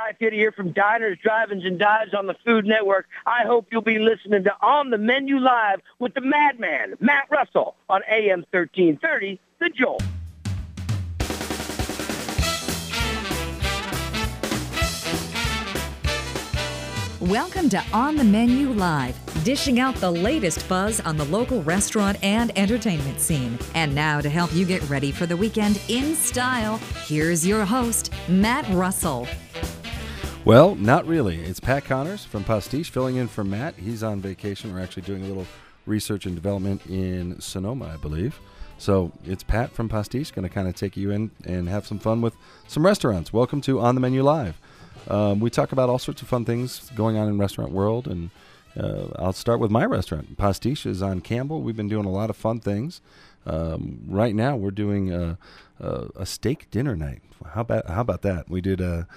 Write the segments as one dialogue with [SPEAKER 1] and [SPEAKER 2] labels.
[SPEAKER 1] live here from Diners, Drive-Ins, and Dives on the Food Network. I hope you'll be listening to On the Menu Live with the madman, Matt Russell, on AM 1330, The Jolt.
[SPEAKER 2] Welcome to On the Menu Live, dishing out the latest buzz on the local restaurant and entertainment scene. And now to help you get ready for the weekend in style, here's your host, Matt Russell.
[SPEAKER 3] Well, not really. It's Pat Connors from Pastiche filling in for Matt. He's on vacation. We're actually doing a little research and development in Sonoma, I believe. So it's Pat from Pastiche going to kind of take you in and have some fun with some restaurants. Welcome to On the Menu Live. We talk about all sorts of fun things going on in restaurant world, and I'll start with my restaurant. Pastiche is on Campbell. We've been doing a lot of fun things. Right now, we're doing a steak dinner night. How about that? We did a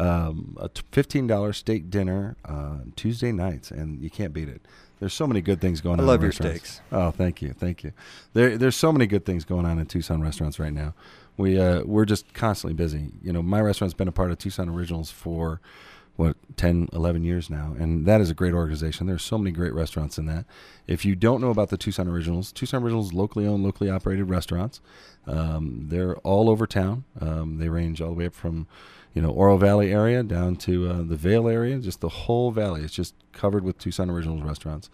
[SPEAKER 3] $15 steak dinner Tuesday nights, and you can't beat it. There's so many good things going on.
[SPEAKER 4] I love
[SPEAKER 3] in
[SPEAKER 4] your
[SPEAKER 3] restaurants.
[SPEAKER 4] steaks.
[SPEAKER 3] Oh, thank you. There's so many good things going on in Tucson restaurants right now. We're just constantly busy. You know, my restaurant's been a part of Tucson Originals for 10, 11 years now, and that is a great organization. There's so many great restaurants in that. If you don't know about the Tucson Originals locally owned, locally operated restaurants. They're all over town. They range all the way up from, Oro Valley area down to the Vail area, just the whole valley. It's just covered with Tucson Originals restaurants.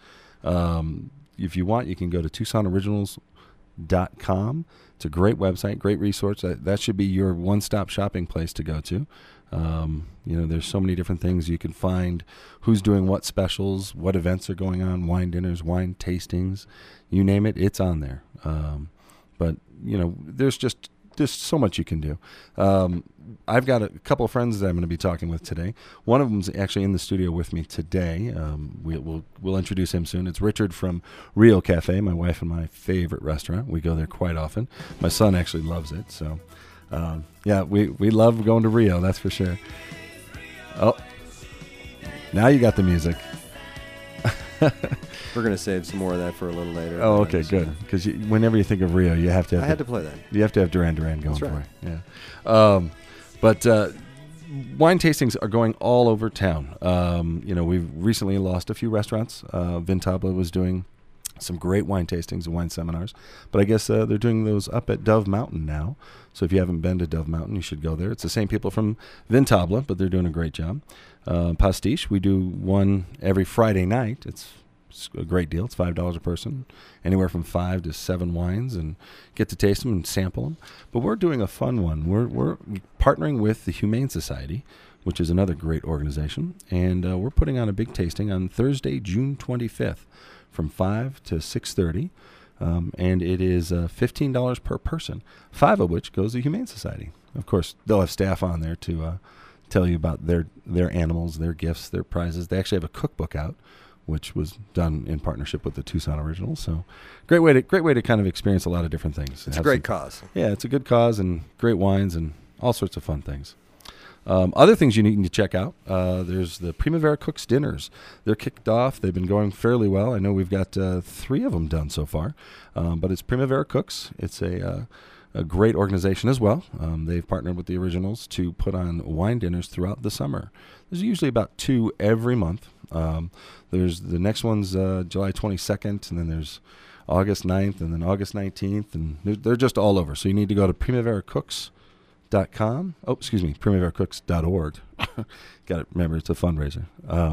[SPEAKER 3] If you want, you can go to TucsonOriginals.com. It's a great website, great resource. That should be your one-stop shopping place to go to. There's so many different things you can find, who's doing what specials, what events are going on, wine dinners, wine tastings, you name it, it's on there. But there's so much you can do. I've got a couple of friends that I'm going to be talking with today. One of them's actually in the studio with me today. We'll introduce him soon. It's Richard from Rio Cafe, my wife and my favorite restaurant. We go there quite often. My son actually loves it. So, we love going to Rio, that's for sure. Oh, now you got the music.
[SPEAKER 4] We're going to save some more of that for a little later.
[SPEAKER 3] Oh, okay, good. Because whenever you think of Rio, you have to have...
[SPEAKER 4] I had to play that.
[SPEAKER 3] You have to have Duran Duran going
[SPEAKER 4] That's right.
[SPEAKER 3] for you. Yeah. But wine tastings are going all over town. We've recently lost a few restaurants. Vintabla was doing some great wine tastings and wine seminars. But I guess they're doing those up at Dove Mountain now. So if you haven't been to Dove Mountain, you should go there. It's the same people from Vintabla, but they're doing a great job. Pastiche, we do one every Friday night. It's a great deal. It's $5 a person, anywhere from 5 to 7 wines, and get to taste them and sample them. But we're doing a fun one. We're partnering with the Humane Society, which is another great organization, and we're putting on a big tasting on Thursday, June 25th, from 5 to 6:30, and it is $15 per person, 5 of which goes to the Humane Society. Of course, they'll have staff on there to tell you about their animals, their gifts, their prizes. They actually have a cookbook out, which was done in partnership with the Tucson Originals. So great way to kind of experience a lot of different things.
[SPEAKER 4] It's a great cause.
[SPEAKER 3] Yeah, it's a good cause, and great wines and all sorts of fun things. Other things you need to check out, there's the Primavera Cooks dinners. They're kicked off. They've been going fairly well. I know we've got 3 of them done so far, but it's Primavera Cooks. It's a great organization as well. They've partnered with the Originals to put on wine dinners throughout the summer. There's usually about 2 every month. There's the next one's July 22nd, and then there's August 9th, and then August 19th, and they're just all over. So you need to go to primaveracooks.com. primaveracooks.org. Got to remember, it's a fundraiser.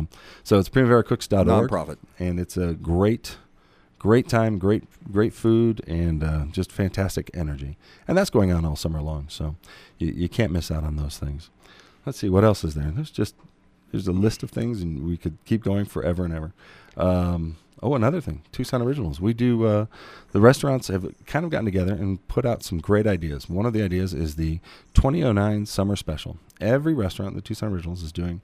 [SPEAKER 3] So it's primaveracooks.org.
[SPEAKER 4] Nonprofit.
[SPEAKER 3] And it's a great time, great food, and just fantastic energy. And that's going on all summer long, so you can't miss out on those things. Let's see, what else is there? There's a list of things, and we could keep going forever and ever. Another thing, Tucson Originals. We do, the restaurants have kind of gotten together and put out some great ideas. One of the ideas is the 2009 Summer Special. Every restaurant in the Tucson Originals is doing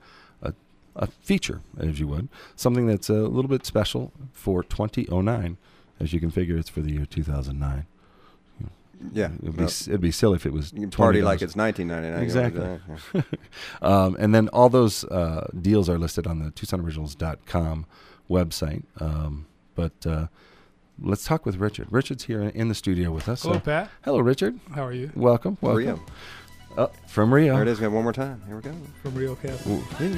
[SPEAKER 3] a feature, as you would, something that's a little bit special for 2009. As you can figure, it's for the year 2009.
[SPEAKER 4] Yeah.
[SPEAKER 3] It'd be silly if it was
[SPEAKER 4] you can party
[SPEAKER 3] $20.
[SPEAKER 4] like it's 1999.
[SPEAKER 3] Exactly. And then all those deals are listed on the TucsonOriginals.com website. But let's talk with Richard. Richard's here in the studio with us.
[SPEAKER 5] Hello, Pat.
[SPEAKER 3] Hello, Richard.
[SPEAKER 5] How are you?
[SPEAKER 3] Welcome.
[SPEAKER 4] Rio.
[SPEAKER 3] Oh, from Rio.
[SPEAKER 4] There it is. Got one more time. Here we go.
[SPEAKER 5] From Rio Cafe.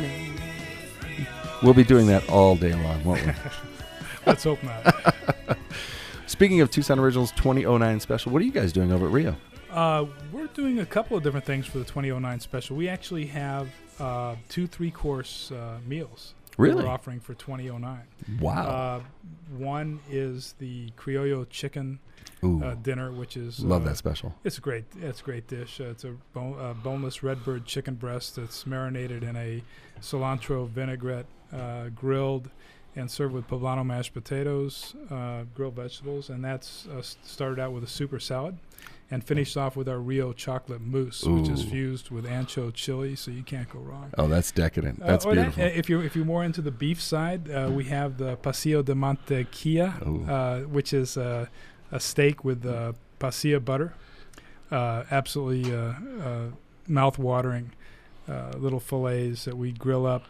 [SPEAKER 3] We'll be doing that all day long, won't we?
[SPEAKER 5] Let's hope not.
[SPEAKER 3] Speaking of Tucson Originals 2009 special, what are you guys doing over at Rio?
[SPEAKER 5] We're doing a couple of different things for the 2009 special. We actually have 2 3-course meals.
[SPEAKER 3] Really?
[SPEAKER 5] We're offering for 2009.
[SPEAKER 3] Wow.
[SPEAKER 5] One is the Criollo chicken dinner, which is
[SPEAKER 3] love that special.
[SPEAKER 5] It's a great dish. It's a boneless redbird chicken breast that's marinated in a cilantro vinaigrette, grilled and served with poblano mashed potatoes, grilled vegetables, and that's started out with a super salad. And finished off with our Rio chocolate mousse, which is fused with ancho chili, so you can't go wrong.
[SPEAKER 3] Oh, that's decadent. That's beautiful.
[SPEAKER 5] If you're more into the beef side, we have the Pasilla de Mantequilla, which is a steak with pasilla butter. Absolutely mouth-watering little fillets that we grill up,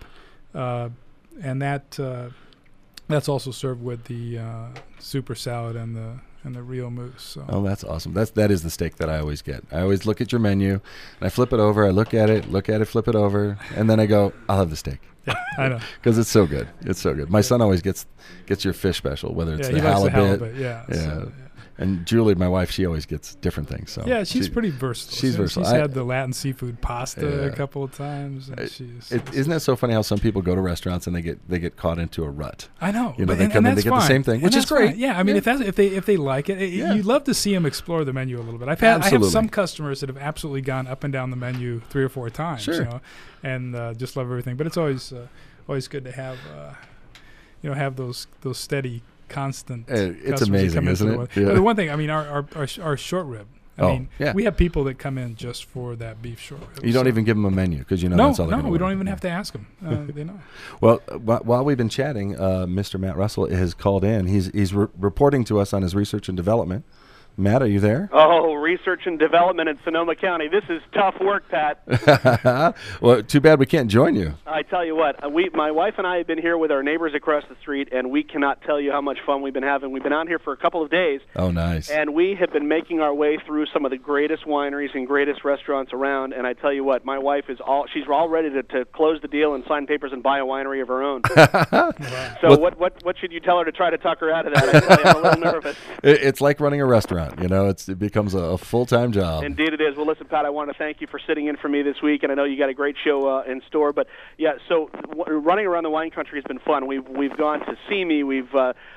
[SPEAKER 5] and that's also served with the super salad and the Rio mousse. So.
[SPEAKER 3] Oh, that's awesome. That is the steak that I always get. I always look at your menu, and I flip it over. I look at it, flip it over, and then I go, I'll have the steak.
[SPEAKER 5] Yeah, I know.
[SPEAKER 3] Because it's so good. It's so good. My son always gets your fish special, whether it's the halibut.
[SPEAKER 5] Yeah.
[SPEAKER 3] Yeah.
[SPEAKER 5] So,
[SPEAKER 3] And Julie, my wife, she always gets different things. So
[SPEAKER 5] yeah, she's pretty versatile.
[SPEAKER 3] She's versatile.
[SPEAKER 5] She's had the Latin seafood pasta a couple of times. And
[SPEAKER 3] isn't that so funny how some people go to restaurants and they get caught into a rut?
[SPEAKER 5] I know.
[SPEAKER 3] You know, they come in, they get the same thing, which is great.
[SPEAKER 5] Fine. Yeah, I mean, if they like it, you'd love to see them explore the menu a little bit. I have some customers that have absolutely gone up and down the menu 3 or 4 times.
[SPEAKER 3] Sure.
[SPEAKER 5] You know, and just love everything. But it's always good to have have those steady, constant.
[SPEAKER 3] It's amazing, isn't it?
[SPEAKER 5] Yeah. But the one thing, I mean, our short rib. We have people that come in just for that beef short rib.
[SPEAKER 3] You don't even give them a menu because that's all they're going to
[SPEAKER 5] No, we don't even have to ask them. They know.
[SPEAKER 3] Well, while we've been chatting, Mr. Matt Russell has called in. He's reporting to us on his research and development. Matt, are you there?
[SPEAKER 6] Oh, research and development in Sonoma County. This is tough work, Pat.
[SPEAKER 3] Well, too bad we can't join you.
[SPEAKER 6] I tell you what, my wife and I have been here with our neighbors across the street, and we cannot tell you how much fun we've been having. We've been out here for a couple of days.
[SPEAKER 3] Oh, nice.
[SPEAKER 6] And we have been making our way through some of the greatest wineries and greatest restaurants around. And I tell you what, my wife she's all ready to close the deal and sign papers and buy a winery of her own. So what should you tell her to try to talk her out of that? I tell you, I'm a little nervous.
[SPEAKER 3] It's like running a restaurant. It becomes a full-time job.
[SPEAKER 6] Indeed it is. Well, listen, Pat, I want to thank you for sitting in for me this week, and I know you got a great show in store. But yeah, so running around the wine country has been fun. We've gone to Simi. We've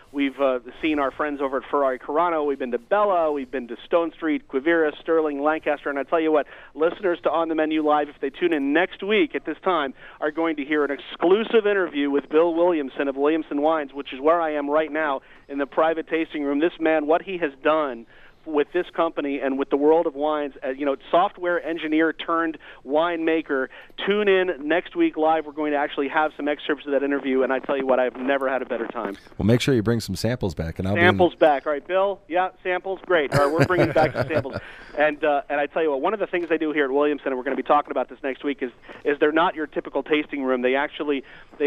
[SPEAKER 6] seen our friends over at Ferrari Carano. We've been to Bella. We've been to Stone Street, Quivira, Sterling, Lancaster. And I tell you what, listeners to On the Menu Live, if they tune in next week at this time, are going to hear an exclusive interview with Bill Williamson of Williamson Wines, which is where I am right now in the private tasting room. This man, what he has done with this company and with the world of wines, software engineer turned winemaker. Tune in next week live. We're going to actually have some excerpts of that interview, and I tell you what, I've never had a better time.
[SPEAKER 3] Well, make sure you bring some samples back, and
[SPEAKER 6] samples back. All right, Bill. Yeah, samples. Great. All right, we're bringing back some samples. And I tell you what, one of the things they do here at Williamson, and we're going to be talking about this next week, is they're not your typical tasting room. They actually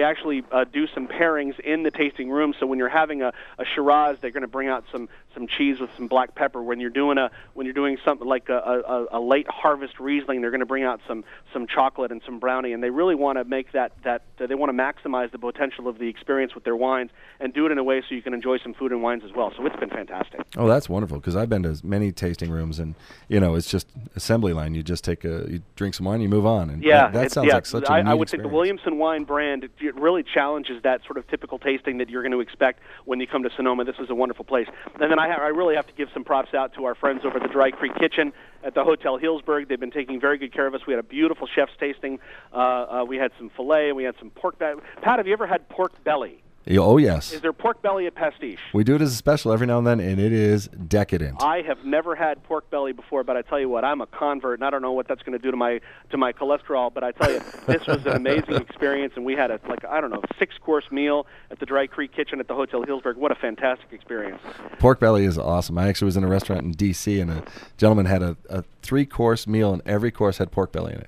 [SPEAKER 6] do some pairings in the tasting room. So when you're having a Shiraz, they're going to bring out some cheese with some black pepper. When you're doing something like a late harvest Riesling, they're going to bring out some chocolate and some brownie, and they really want to make that they want to maximize the potential of the experience with their wines and do it in a way so you can enjoy some food and wines as well. So it's been fantastic.
[SPEAKER 3] Oh, that's wonderful, because I've been to many tasting rooms, and it's just assembly line. You just you drink some wine, you move on, and that sounds like such a neat
[SPEAKER 6] I would
[SPEAKER 3] experience.
[SPEAKER 6] think the Williamson wine brand, it really challenges that sort of typical tasting that you're going to expect when you come to Sonoma. This is a wonderful place. And then I really have to give some props out to our friends over at the Dry Creek Kitchen at the Hotel Hillsburg. They've been taking very good care of us. We had a beautiful chef's tasting. We had some filet, and we had some pork belly. Pat, have you ever had pork belly?
[SPEAKER 3] Oh, yes.
[SPEAKER 6] Is there pork belly at Pastiche?
[SPEAKER 3] We do it as a special every now and then, and it is decadent.
[SPEAKER 6] I have never had pork belly before, but I tell you what, I'm a convert, and I don't know what that's going to do to my cholesterol, but I tell you, this was an amazing experience, and we had a 6-course meal at the Dry Creek Kitchen at the Hotel Hillsburg. What a fantastic experience.
[SPEAKER 3] Pork belly is awesome. I actually was in a restaurant in D.C., and a gentleman had a 3-course meal, and every course had pork belly in it.
[SPEAKER 6] Oh,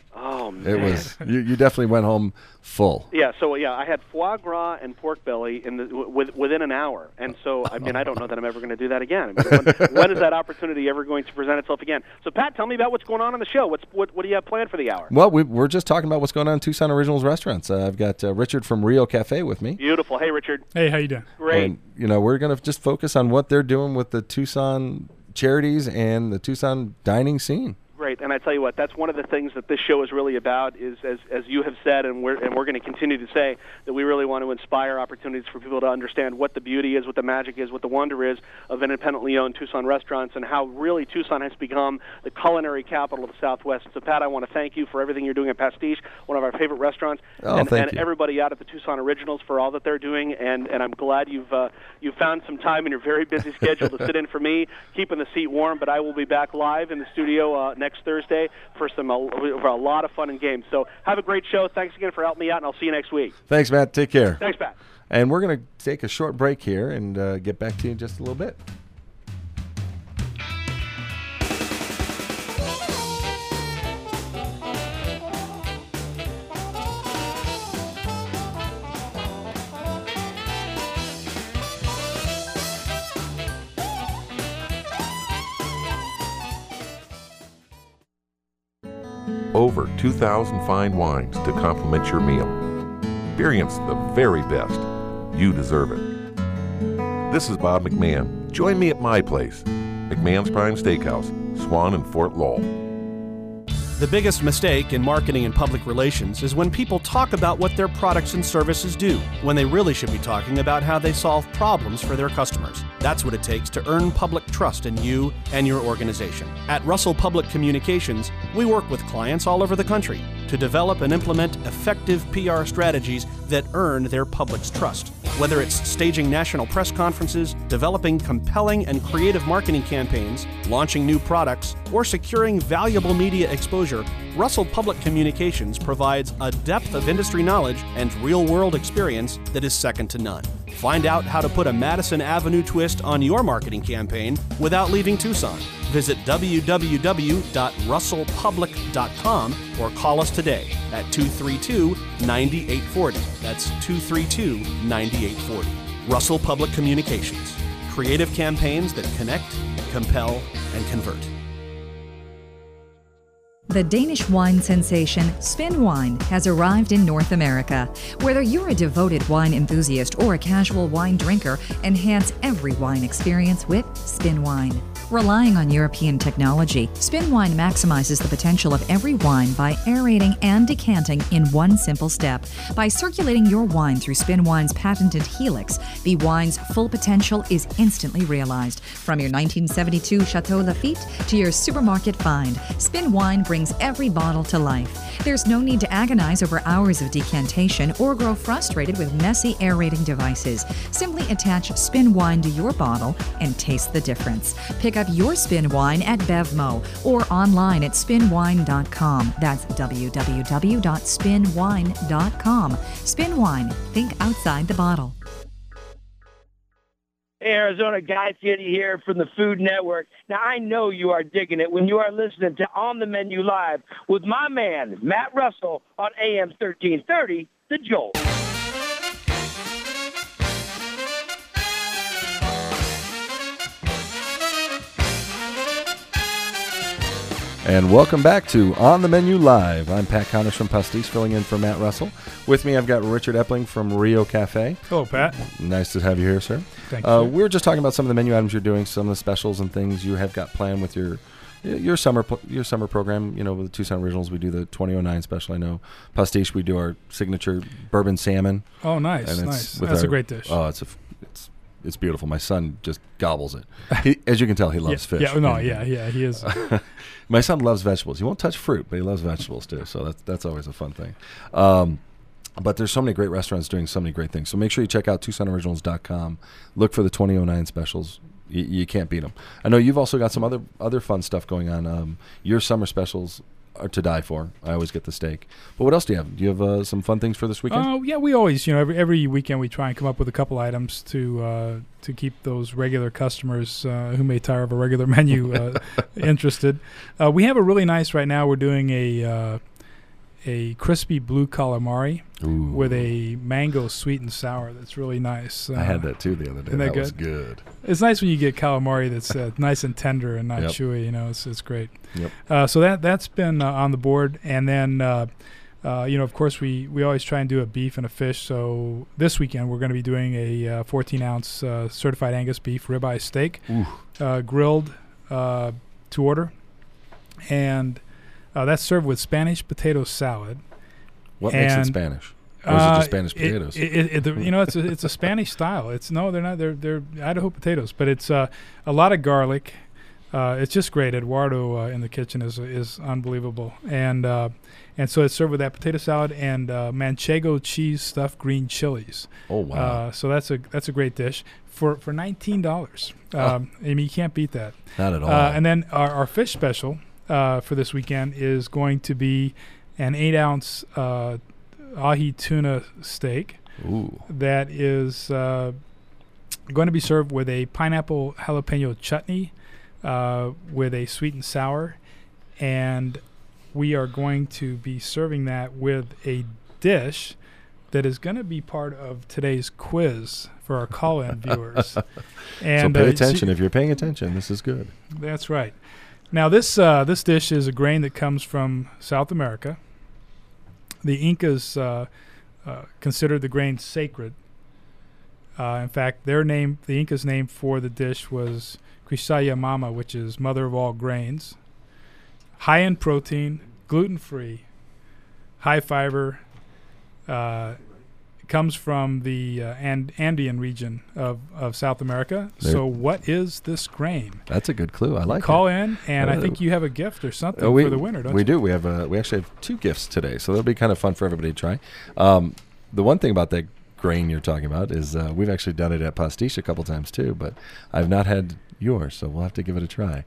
[SPEAKER 6] Oh man,
[SPEAKER 3] it was. You definitely went home full.
[SPEAKER 6] Yeah, so I had foie gras and pork belly within an hour, and so I mean I don't know that I'm ever going to do that again. I mean, when is that opportunity ever going to present itself again? So Pat, tell me about what's going on the show. What do you have planned for the hour?
[SPEAKER 3] Well, we're just talking about what's going on in Tucson Originals Restaurants. I've got Richard from Rio Cafe with me.
[SPEAKER 6] Beautiful. Hey, Richard.
[SPEAKER 5] Hey, how you doing?
[SPEAKER 6] Great.
[SPEAKER 3] And we're going to just focus on what they're doing with the Tucson charities and the Tucson dining scene.
[SPEAKER 6] Great, and I tell you what, that's one of the things that this show is really about. Is as you have said, and we're going to continue to say, that we really want to inspire opportunities for people to understand what the beauty is, what the magic is, what the wonder is of independently owned Tucson restaurants, and how really Tucson has become the culinary capital of the Southwest. So, Pat, I want to thank you for everything you're doing at Pastiche, one of our favorite restaurants,
[SPEAKER 3] and
[SPEAKER 6] everybody out at the Tucson Originals for all that they're doing. And I'm glad you've found some time in your very busy schedule to sit in for me, keeping the seat warm. But I will be back live in the studio next Thursday for a lot of fun and games. So have a great show. Thanks again for helping me out, and I'll see you next week.
[SPEAKER 3] Thanks, Matt. Take care.
[SPEAKER 6] Thanks, Pat.
[SPEAKER 3] And we're going to take a short break here and get back to you in just a little bit.
[SPEAKER 7] Over 2,000 fine wines to complement your meal. Experience the very best. You deserve it. This is Bob McMahon. Join me at my place, McMahon's Prime Steakhouse, Swan and Fort Lowell.
[SPEAKER 8] The biggest mistake in marketing and public relations is when people talk about what their products and services do, when they really should be talking about how they solve problems for their customers. That's what it takes to earn public trust in you and your organization. At Russell Public Communications, we work with clients all over the country to develop and implement effective PR strategies that earn their public's trust. Whether it's staging national press conferences, developing compelling and creative marketing campaigns, launching new products, or securing valuable media exposure, Russell Public Communications provides a depth of industry knowledge and real-world experience that is second to none. Find out how to put a Madison Avenue twist on your marketing campaign without leaving Tucson. Visit www.russellpublic.com or call us today at 232-9840. That's 232-9840. Russell Public Communications. Creative campaigns that connect, compel, and convert.
[SPEAKER 2] The Danish wine sensation Spin Wine has arrived in North America. Whether you're a devoted wine enthusiast or a casual wine drinker, enhance every wine experience with Spin Wine. Relying on European technology, Spin Wine maximizes the potential of every wine by aerating and decanting in one simple step. By circulating your wine through Spin Wine's patented Helix, the wine's full potential is instantly realized. From your 1972 Chateau Lafite to your supermarket find, Spin Wine brings every bottle to life. There's no need to agonize over hours of decantation or grow frustrated with messy aerating devices. Simply attach Spin Wine to your bottle and taste the difference. Pick up your Spin Wine at Bevmo or online at spinwine.com. That's www.spinwine.com. Spin Wine. Think outside the bottle.
[SPEAKER 1] Hey, Arizona, Guy Fieri here from the Food Network. Now, I know you are digging it when you are listening to On the Menu Live with my man, Matt Russell, on AM 1330, The Jolt.
[SPEAKER 3] And welcome back to On the Menu Live. I'm Pat Connors from Pastiche, filling in for Matt Russell. With me, I've got Richard Epling from Rio Cafe.
[SPEAKER 5] Hello, Pat.
[SPEAKER 3] Nice to have you here, sir.
[SPEAKER 5] Thank you.
[SPEAKER 3] We were just talking about some of the menu items you're doing, some of the specials and things you have got planned with your summer program. You know, with the Tucson Originals, we do the 2009 special. I know Pastiche, we do our signature bourbon salmon.
[SPEAKER 5] Oh, nice, nice. That's a great dish.
[SPEAKER 3] Oh, it's beautiful. My son just gobbles it. As you can tell, he loves fish.
[SPEAKER 5] Yeah, he is.
[SPEAKER 3] My son loves vegetables. He won't touch fruit, but he loves vegetables too. So that's always a fun thing. But there's so many great restaurants doing so many great things. So make sure you check out TucsonOriginals.com. Look for the 2009 specials. You can't beat them. I know you've also got some other fun stuff going on. Your summer specials are to die for. I always get the steak. But what else do you have? Do you have some fun things for this weekend?
[SPEAKER 5] Yeah, we always, every weekend we try and come up with a couple items to keep those regular customers who may tire of a regular menu interested. We have a really nice, right now we're doing a a crispy blue calamari
[SPEAKER 3] Ooh.
[SPEAKER 5] with a mango sweet and sour. That's really nice.
[SPEAKER 3] I had that too the other day.
[SPEAKER 5] Isn't that
[SPEAKER 3] was
[SPEAKER 5] good?
[SPEAKER 3] good.
[SPEAKER 5] It's nice when you get calamari that's nice and tender and not
[SPEAKER 3] Yep.
[SPEAKER 5] chewy. You know, it's great.
[SPEAKER 3] Yep.
[SPEAKER 5] So that's been on the board, and then of course we always try and do a beef and a fish. So this weekend we're going to be doing a 14-ounce certified Angus beef ribeye steak, grilled to order, and that's served with Spanish potato salad.
[SPEAKER 3] What makes it
[SPEAKER 5] And,
[SPEAKER 3] Spanish? Or is it just Spanish potatoes?
[SPEAKER 5] It's a Spanish style. They're not. They're Idaho potatoes, but it's a lot of garlic. It's just great. Eduardo in the kitchen is unbelievable, and so it's served with that potato salad and manchego cheese stuffed green chilies.
[SPEAKER 3] Oh wow!
[SPEAKER 5] So that's a great dish for $19. I mean, you can't beat that.
[SPEAKER 3] Not at all.
[SPEAKER 5] And then our fish special for this weekend is going to be an 8-ounce ahi tuna steak.
[SPEAKER 3] Ooh.
[SPEAKER 5] That is going to be served with a pineapple jalapeno chutney with a sweet and sour, and we are going to be serving that with a dish that is going to be part of today's quiz for our call-in viewers. And
[SPEAKER 3] so pay attention. If you're paying attention, this is good.
[SPEAKER 5] That's right. Now this dish is a grain that comes from South America. The Incas considered the grain sacred. In fact, the Incas' name for the dish was Quisaya Mama, which is mother of all grains. High in protein, gluten-free, high fiber. Comes from the Andean region of South America. So what is this grain?
[SPEAKER 3] That's a good clue. I like it.
[SPEAKER 5] Call in, and I think you have a gift or something for the winner, don't you?
[SPEAKER 3] We do. We actually have 2 gifts today, so that'll be kind of fun for everybody to try. The one thing about that grain you're talking about is we've actually done it at Pastiche a couple times too, but I've not had yours, so we'll have to give it a try.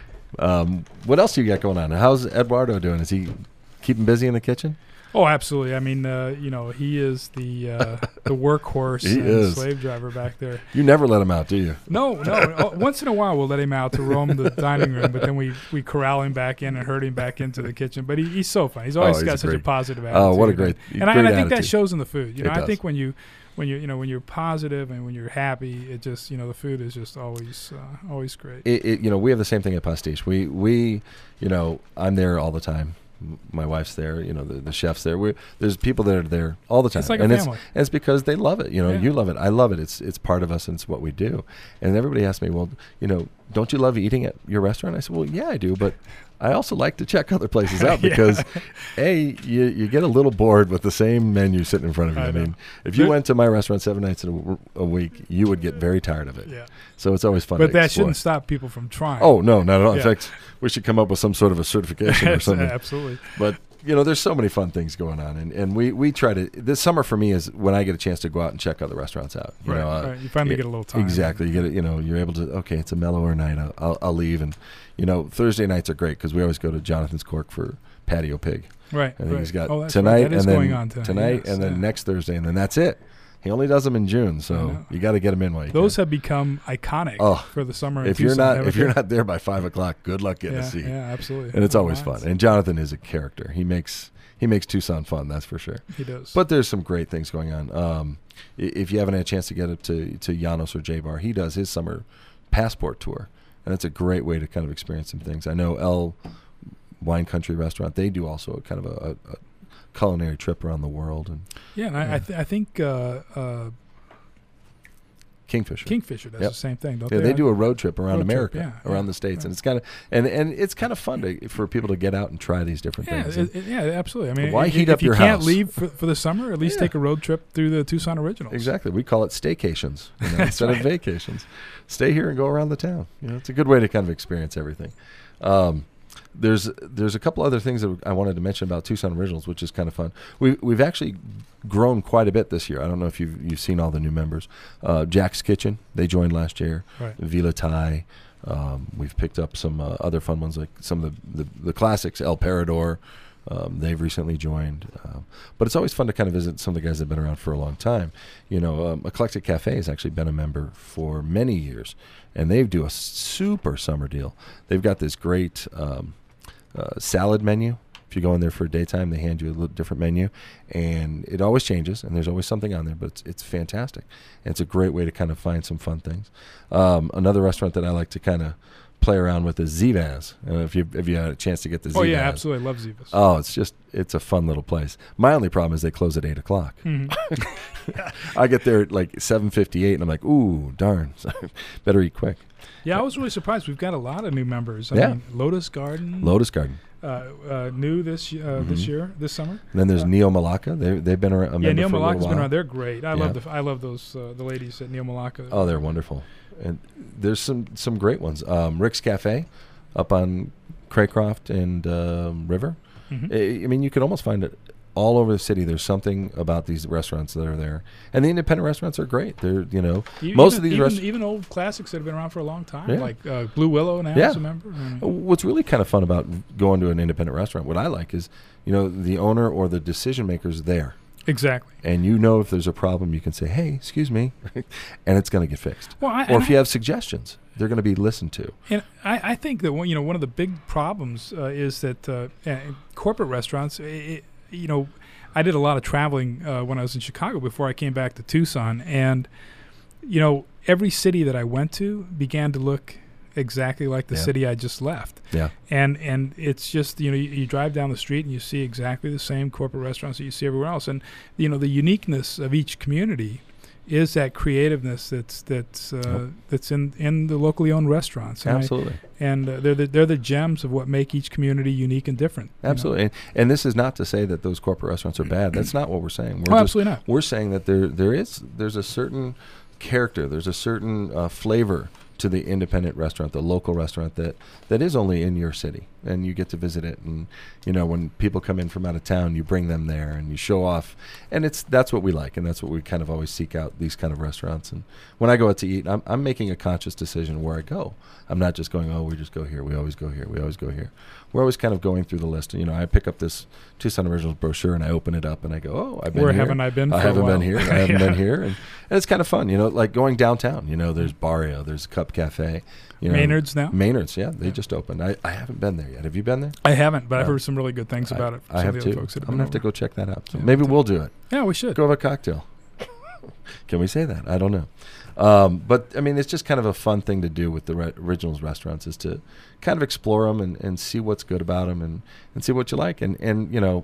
[SPEAKER 3] What else do you got going on? How's Eduardo doing? Is he keeping busy in the kitchen?
[SPEAKER 5] Oh, absolutely. I mean, he is the workhorse and slave driver back there.
[SPEAKER 3] You never let him out, do you?
[SPEAKER 5] No. Once in a while, we'll let him out to roam the dining room, but then we corral him back in and herd him back into the kitchen. But he's so fun. He's always got such a positive attitude.
[SPEAKER 3] Oh, what a great
[SPEAKER 5] and I think that shows in the food.
[SPEAKER 3] It
[SPEAKER 5] I
[SPEAKER 3] does.
[SPEAKER 5] think when you're positive and when you're happy, it just the food is just always great.
[SPEAKER 3] We have the same thing at Pastiche. We I'm there all the time. My wife's there, the chef's there. There's people that are there all the time.
[SPEAKER 5] It's like a family.
[SPEAKER 3] It's because they love it. You love it. I love it. It's part of us and it's what we do. And everybody asks me, well, don't you love eating at your restaurant? I said, well, yeah, I do, but I also like to check other places out because, you get a little bored with the same menu sitting in front of you. I mean, if you went to my restaurant 7 nights a week, you would get very tired of it.
[SPEAKER 5] Yeah.
[SPEAKER 3] So it's always fun.
[SPEAKER 5] But that
[SPEAKER 3] explore.
[SPEAKER 5] shouldn't stop people from trying.
[SPEAKER 3] Oh, no, not at all.
[SPEAKER 5] Yeah.
[SPEAKER 3] In fact, we should come up with some sort of a certification or something.
[SPEAKER 5] Absolutely.
[SPEAKER 3] But there's so many fun things going on, and we try to. This summer for me is when I get a chance to go out and check other restaurants out.
[SPEAKER 5] Right. You finally get a little time.
[SPEAKER 3] Exactly. You get it. You're able to. Okay, it's a mellower night. I'll leave, and Thursday nights are great because we always go to Jonathan's Cork for patio pig.
[SPEAKER 5] Right.
[SPEAKER 3] I think he's got
[SPEAKER 5] tonight
[SPEAKER 3] and
[SPEAKER 5] then
[SPEAKER 3] going
[SPEAKER 5] on
[SPEAKER 3] tonight,
[SPEAKER 5] yes,
[SPEAKER 3] and then next Thursday, and then that's it. He only does them in June, so you got to get them in while you
[SPEAKER 5] Those
[SPEAKER 3] can.
[SPEAKER 5] have become iconic for the summer.
[SPEAKER 3] If you're not there by 5 o'clock, good luck getting a seat.
[SPEAKER 5] Yeah, absolutely.
[SPEAKER 3] And it's always fun. And Jonathan is a character. He makes Tucson fun, that's for sure.
[SPEAKER 5] He does.
[SPEAKER 3] But there's some great things going on. If you haven't had a chance to get up to Llanos or J-Bar, he does his summer passport tour, and it's a great way to kind of experience some things. I know El Wine Country Restaurant, they do also a kind of a culinary trip around the world. And
[SPEAKER 5] I think Kingfisher does the same thing, don't they?
[SPEAKER 3] They do a road trip around America,
[SPEAKER 5] trip,
[SPEAKER 3] around the states, and it's kind of and it's kind of fun for people to get out and try these different things.
[SPEAKER 5] Absolutely. I mean,
[SPEAKER 3] why heat up your house?
[SPEAKER 5] If you can't leave for the summer, at least take a road trip through the Tucson Originals.
[SPEAKER 3] Exactly. We call it staycations instead of vacations. Stay here and go around the town. It's a good way to kind of experience everything. There's a couple other things that I wanted to mention about Tucson Originals, which is kind of fun. We've actually grown quite a bit this year. I don't know if you've seen all the new members. Jack's Kitchen, they joined last year.
[SPEAKER 5] Right.
[SPEAKER 3] Vila Thai. We've picked up some other fun ones like some of the classics. El Parador. They've recently joined. But it's always fun to kind of visit some of the guys that have been around for a long time. Eclectic Cafe has actually been a member for many years, and they do a super summer deal. They've got this great salad menu If you go in there for a daytime, they hand you a little different menu, and it always changes, and there's always something on there, but it's fantastic. And it's a great way to kind of find some fun things. Another restaurant that I like to kind of play around with is Zivaz. If you had a chance to get the Zivaz.
[SPEAKER 5] Oh yeah, absolutely, love Zivaz.
[SPEAKER 3] Oh, it's a fun little place. My only problem is they close at 8 o'clock. I get there at like 7:58, and I'm like, ooh, darn, so better eat quick.
[SPEAKER 5] Yeah, I was really surprised. We've got a lot of new members. I mean, Lotus Garden. New this this summer.
[SPEAKER 3] And then there's Neo Malacca. They've been a member
[SPEAKER 5] Neo
[SPEAKER 3] for a little
[SPEAKER 5] Malacca's
[SPEAKER 3] while.
[SPEAKER 5] been around. They're great. I love those the ladies at Neo Malacca.
[SPEAKER 3] Oh, they're wonderful. And there's some great ones. Rick's Cafe up on Craycroft and River. I mean, you could almost find it all over the city. There's something about these restaurants that are there, and the independent restaurants are great. They're most of these restaurants,
[SPEAKER 5] even old classics that have been around for a long time, like Blue Willow now is a member.
[SPEAKER 3] What's really kind of fun about going to an independent restaurant, what I like is the owner or the decision maker's there.
[SPEAKER 5] Exactly.
[SPEAKER 3] And if there's a problem, you can say, hey, excuse me, and it's going to get fixed.
[SPEAKER 5] Well,
[SPEAKER 3] or if you have suggestions, they're going to be listened to.
[SPEAKER 5] And I think that one of the big problems is that corporate restaurants, I did a lot of traveling when I was in Chicago before I came back to Tucson. And, every city that I went to began to look exactly like the city I just left.
[SPEAKER 3] Yeah.
[SPEAKER 5] And it's just, you drive down the street and you see exactly the same corporate restaurants that you see everywhere else. And, the uniqueness of each community is that creativeness that's in the locally owned restaurants. And
[SPEAKER 3] Absolutely.
[SPEAKER 5] They're the gems of what make each community unique and different.
[SPEAKER 3] Absolutely. And this is not to say that those corporate restaurants are bad. That's not what we're saying.
[SPEAKER 5] Absolutely not.
[SPEAKER 3] We're saying that there's a certain character, there's a certain flavor to the independent restaurant, the local restaurant that is only in your city, and you get to visit it. And when people come in from out of town, you bring them there and you show off, and that's what we like, and that's what we kind of always seek out, these kind of restaurants. And when I go out to eat, I'm making a conscious decision where I go. I'm not just going, we just go here, we always go here, we always go here. We're always kind of going through the list. I pick up this Tucson Originals brochure and I open it up and I go, I've been
[SPEAKER 5] Where
[SPEAKER 3] here.
[SPEAKER 5] haven't I been?
[SPEAKER 3] I
[SPEAKER 5] for
[SPEAKER 3] haven't
[SPEAKER 5] a while?
[SPEAKER 3] been here. I haven't been here, and it's kind of fun. Like going downtown. There's Barrio, there's Cup Cafe.
[SPEAKER 5] Maynard's now.
[SPEAKER 3] Maynard's, they just opened. I haven't been there yet. Have you been there?
[SPEAKER 5] I haven't, but I've heard some really good things about it.
[SPEAKER 3] I have too.
[SPEAKER 5] Folks that
[SPEAKER 3] I'm gonna have to
[SPEAKER 5] over.
[SPEAKER 3] go check that out. So maybe we'll do it.
[SPEAKER 5] Yeah, we should
[SPEAKER 3] go have a cocktail. Can we say that? I don't know. But I mean, it's just kind of a fun thing to do with the Originals restaurants, is to kind of explore them and see what's good about them and see what you like. And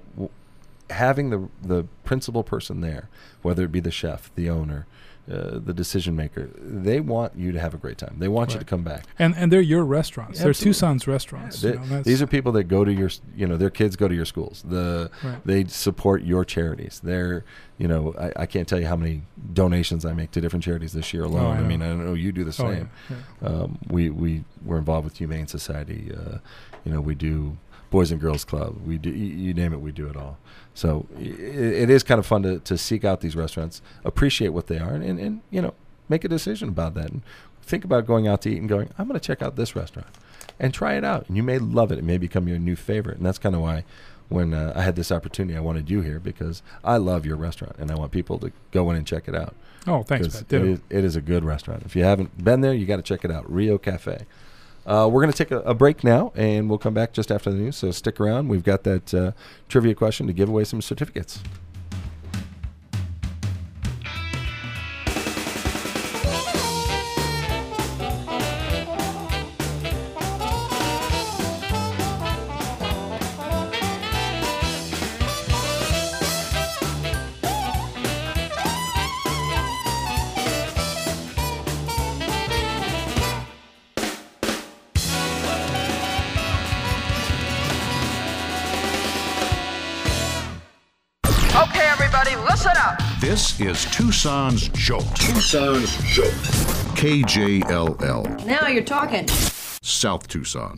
[SPEAKER 3] having the principal person there, whether it be the chef, the owner, the decision maker, they want you to have a great time. They want you to come back.
[SPEAKER 5] And they're your restaurants.
[SPEAKER 3] Absolutely.
[SPEAKER 5] They're Tucson's restaurants.
[SPEAKER 3] These are people that go to your, their kids go to your schools. They support your charities. They're, I can't tell you how many donations I make to different charities this year alone. I mean, I know you do the same. We're involved with Humane Society. We do Boys and Girls Club. We do, you name it, we do it all. So it is kind of fun to seek out these restaurants, appreciate what they are, and make a decision about that. And think about going out to eat and going, I'm going to check out this restaurant and try it out. And you may love it. It may become your new favorite. And that's kind of why when I had this opportunity, I wanted you here, because I love your restaurant and I want people to go in and check it out.
[SPEAKER 5] Oh, thanks, Pat.
[SPEAKER 3] It is a good restaurant. If you haven't been there, you got to check it out. Rio Cafe. We're going to take a break now, and we'll come back just after the news, so stick around. We've got that trivia question to give away some certificates.
[SPEAKER 9] Okay, everybody, listen up.
[SPEAKER 10] This is Tucson's Jolt. Tucson's Jolt. KJLL.
[SPEAKER 9] Now you're talking.
[SPEAKER 10] South Tucson.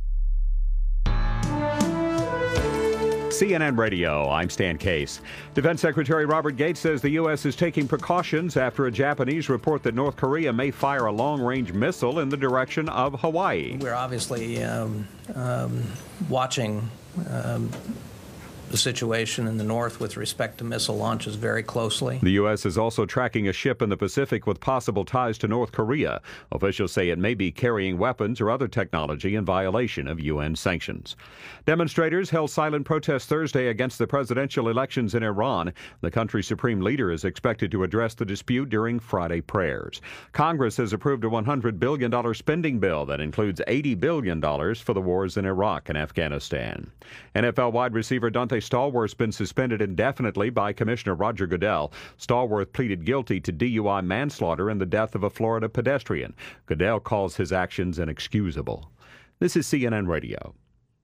[SPEAKER 11] CNN Radio, I'm Stan Case. Defense Secretary Robert Gates says the U.S. is taking precautions after a Japanese report that North Korea may fire a long-range missile in the direction of Hawaii.
[SPEAKER 12] We're obviously watching the situation in the north with respect to missile launches very closely.
[SPEAKER 11] The U.S. is also tracking a ship in the Pacific with possible ties to North Korea. Officials say it may be carrying weapons or other technology in violation of UN sanctions. Demonstrators held silent protests Thursday against the presidential elections in Iran. The country's supreme leader is expected to address the dispute during Friday prayers. Congress has approved a $100 billion spending bill that includes $80 billion for the wars in Iraq and Afghanistan. NFL wide receiver Dante Stallworth's been suspended indefinitely by Commissioner Roger Goodell. Stallworth pleaded guilty to DUI manslaughter in the death of a Florida pedestrian. Goodell calls his actions inexcusable. This is CNN Radio.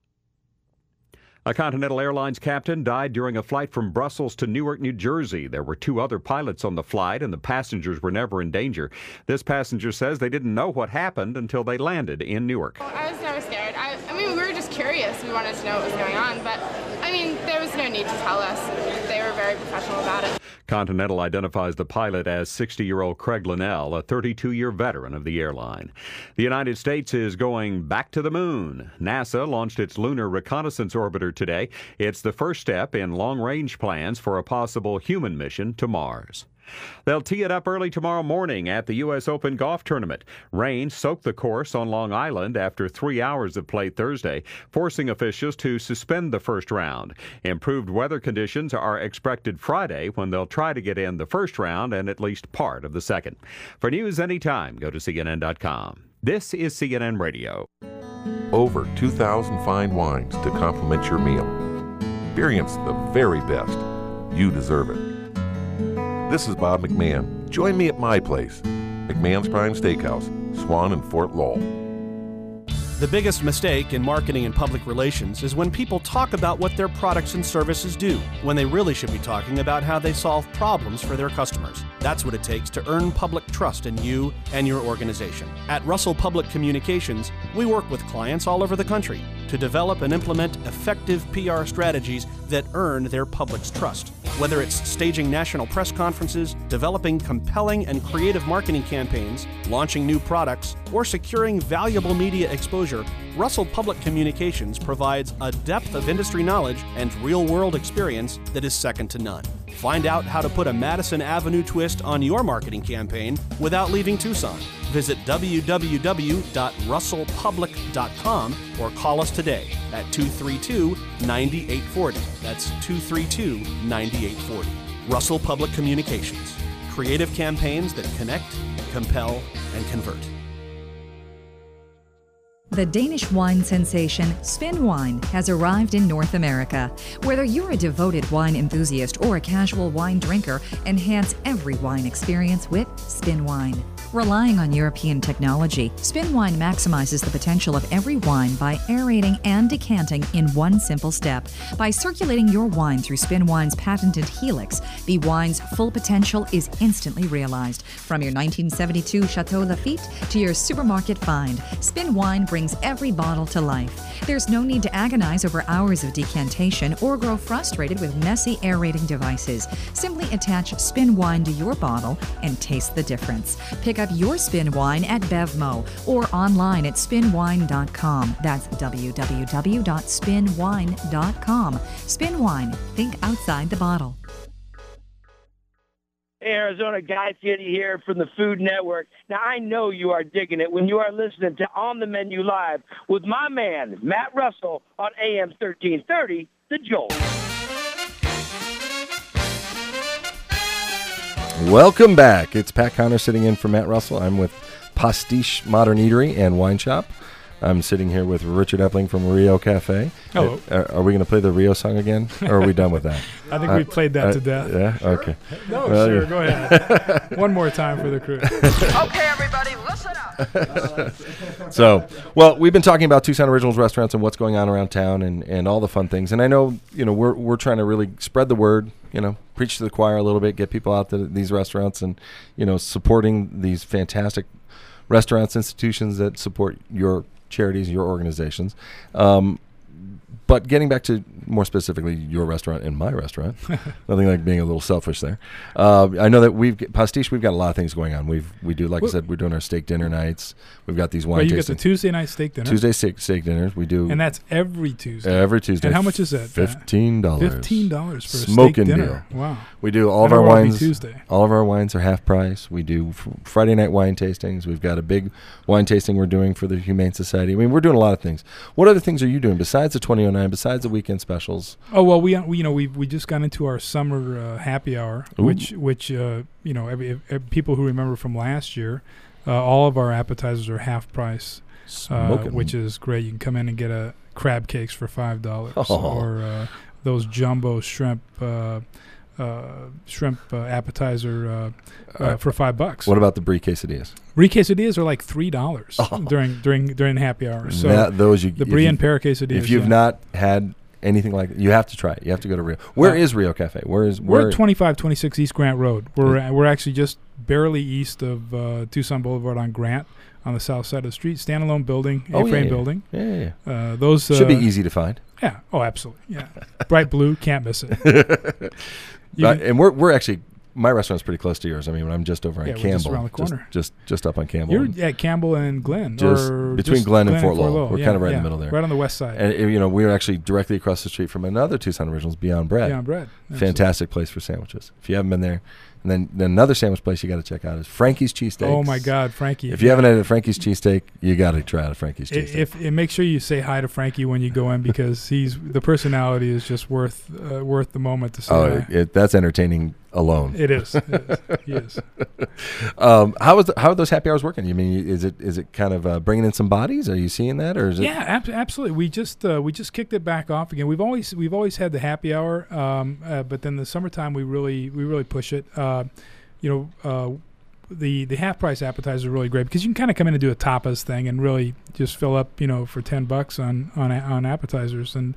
[SPEAKER 11] A Continental Airlines captain died during a flight from Brussels to Newark, New Jersey. There were 2 other pilots on the flight, and the passengers were never in danger. This passenger says they didn't know what happened until they landed in Newark.
[SPEAKER 13] I was never scared. I mean, we were just curious. We wanted to know what was going on, but, I mean, there was no need to tell us. They were very professional about it.
[SPEAKER 11] Continental identifies the pilot as 60-year-old Craig Linnell, a 32-year veteran of the airline. The United States is going back to the moon. NASA launched its Lunar Reconnaissance Orbiter today. It's the first step in long-range plans for a possible human mission to Mars. They'll tee it up early tomorrow morning at the U.S. Open Golf Tournament. Rain soaked the course on Long Island after 3 hours of play Thursday, forcing officials to suspend the first round. Improved weather conditions are expected Friday when they'll try to get in the first round and at least part of the second. For news anytime, go to CNN.com. This is CNN Radio.
[SPEAKER 7] Over 2,000 fine wines to complement your meal. Experience the very best. You deserve it. This is Bob McMahon. Join me at my place, McMahon's Prime Steakhouse, Swan and Fort Lowell.
[SPEAKER 8] The biggest mistake in marketing and public relations is when people talk about what their products and services do, when they really should be talking about how they solve problems for their customers. That's what it takes to earn public trust in you and your organization. At Russell Public Communications, we work with clients all over the country to develop and implement effective PR strategies that earn their public's trust. Whether it's staging national press conferences, developing compelling and creative marketing campaigns, launching new products, or securing valuable media exposure, Russell Public Communications provides a depth of industry knowledge and real-world experience that is second to none. Find out how to put a Madison Avenue twist on your marketing campaign without leaving Tucson. Visit www.russellpublic.com or call us today at 232-9840. That's 232-9840. Russell Public Communications. Creative campaigns that connect, compel, and convert.
[SPEAKER 2] The Danish wine sensation Spin Wine has arrived in North America. Whether you're a devoted wine enthusiast or a casual wine drinker, enhance every wine experience with Spin Wine. Relying on European technology, Spin Wine maximizes the potential of every wine by aerating and decanting in one simple step. By circulating your wine through Spin Wine's patented Helix, the wine's full potential is instantly realized. From your 1972 Chateau Lafite to your supermarket find, Spin Wine brings every bottle to life. There's no need to agonize over hours of decantation or grow frustrated with messy aerating devices. Simply attach Spin Wine to your bottle and taste the difference. Pick up your Spin Wine at Bevmo or online at spinwine.com. That's www.spinwine.com. Spin Wine. Think outside the bottle.
[SPEAKER 1] Hey, Arizona, Guy Fieri here from the Food Network. Now, I know you are digging it when you are listening to On the Menu Live with my man, Matt Russell, on AM 1330, The Jolt.
[SPEAKER 3] Welcome back. It's Pat Connor sitting in for Matt Russell. I'm with Pastiche Modern Eatery and Wine Shop. I'm sitting here with Richard Epling from Rio Cafe.
[SPEAKER 5] Hello.
[SPEAKER 3] Are we going to play the Rio song again, or are we done with that?
[SPEAKER 5] I think we played that to death.
[SPEAKER 3] Yeah? Okay.
[SPEAKER 5] No, sure. Go ahead. One more time for the crew.
[SPEAKER 9] Okay, everybody, listen up.
[SPEAKER 3] So, well, we've been talking about Tucson Originals restaurants and what's going on around town and all the fun things. And I know, we're trying to really spread the word, preach to the choir a little bit, get people out to these restaurants and, supporting these fantastic restaurants, institutions that support your charities, your organizations. But But getting back to more specifically your restaurant and my restaurant, nothing like being a little selfish there. I know that Pastiche, we've got a lot of things going on. We do, like I said, we're doing our steak dinner nights. We've got these wine tastings.
[SPEAKER 5] You get the Tuesday night steak dinner.
[SPEAKER 3] Tuesday steak dinners. We do.
[SPEAKER 5] And that's every Tuesday.
[SPEAKER 3] Every Tuesday.
[SPEAKER 5] And how much is that?
[SPEAKER 3] $15.
[SPEAKER 5] $15 for a
[SPEAKER 3] smoking
[SPEAKER 5] steak dinner.
[SPEAKER 3] deal.
[SPEAKER 5] Wow.
[SPEAKER 3] We do all of our wines.
[SPEAKER 5] Tuesday.
[SPEAKER 3] All of our wines are half price. We do Friday night wine tastings. We've got a big wine tasting we're doing for the Humane Society. I mean, we're doing a lot of things. What other things are you doing besides the 2009? Besides the weekend specials?
[SPEAKER 5] Oh well, we just got into our summer happy hour, which people who remember from last year, all of our appetizers are half price, which is great. You can come in and get a crab cakes for $5, or those jumbo shrimp appetizer for $5.
[SPEAKER 3] What about the brie quesadillas?
[SPEAKER 5] Brie quesadillas are like $3 during happy hour. So the brie and pear quesadillas.
[SPEAKER 3] If you've not had anything like that, you have to try it. You have to go to Rio. Where is Rio Cafe? We're at
[SPEAKER 5] 2526 East Grant Road. We're actually just barely east of Tucson Boulevard on Grant, on the south side of the street. Standalone building, A-frame building.
[SPEAKER 3] Yeah.
[SPEAKER 5] Those
[SPEAKER 3] should be easy to find.
[SPEAKER 5] Yeah. Oh, absolutely. Yeah. Bright blue, can't miss it.
[SPEAKER 3] And we're actually. My restaurant's pretty close to yours. I mean, I'm just over on Campbell.
[SPEAKER 5] Just around the corner.
[SPEAKER 3] Just up on Campbell.
[SPEAKER 5] You're at Campbell and Glen.
[SPEAKER 3] Just between Glen and Fort Lowell. We're kind of right in the middle there.
[SPEAKER 5] Right on the west side.
[SPEAKER 3] And, we're actually directly across the street from another Tucson Originals, Beyond Bread.
[SPEAKER 5] Beyond Bread.
[SPEAKER 3] Fantastic place for sandwiches. If you haven't been there. And then another sandwich place you got to check out is Frankie's Cheesesteaks.
[SPEAKER 5] Oh, my God, Frankie.
[SPEAKER 3] If you haven't had a Frankie's Cheesesteak, you got to try out a Frankie's Cheesesteak.
[SPEAKER 5] Make sure you say hi to Frankie when you go in, because the personality is just worth the moment to say hi.
[SPEAKER 3] That's entertaining alone.
[SPEAKER 5] It is. He is.
[SPEAKER 3] How are those happy hours working? You mean, is it kind of bringing in some bodies? Are you seeing that, or is it?
[SPEAKER 5] Yeah, absolutely. We just kicked it back off again. We've always had the happy hour, but then the summertime we really push it. The half price appetizers are really great because you can kind of come in and do a tapas thing and really just fill up, for $10 on appetizers. And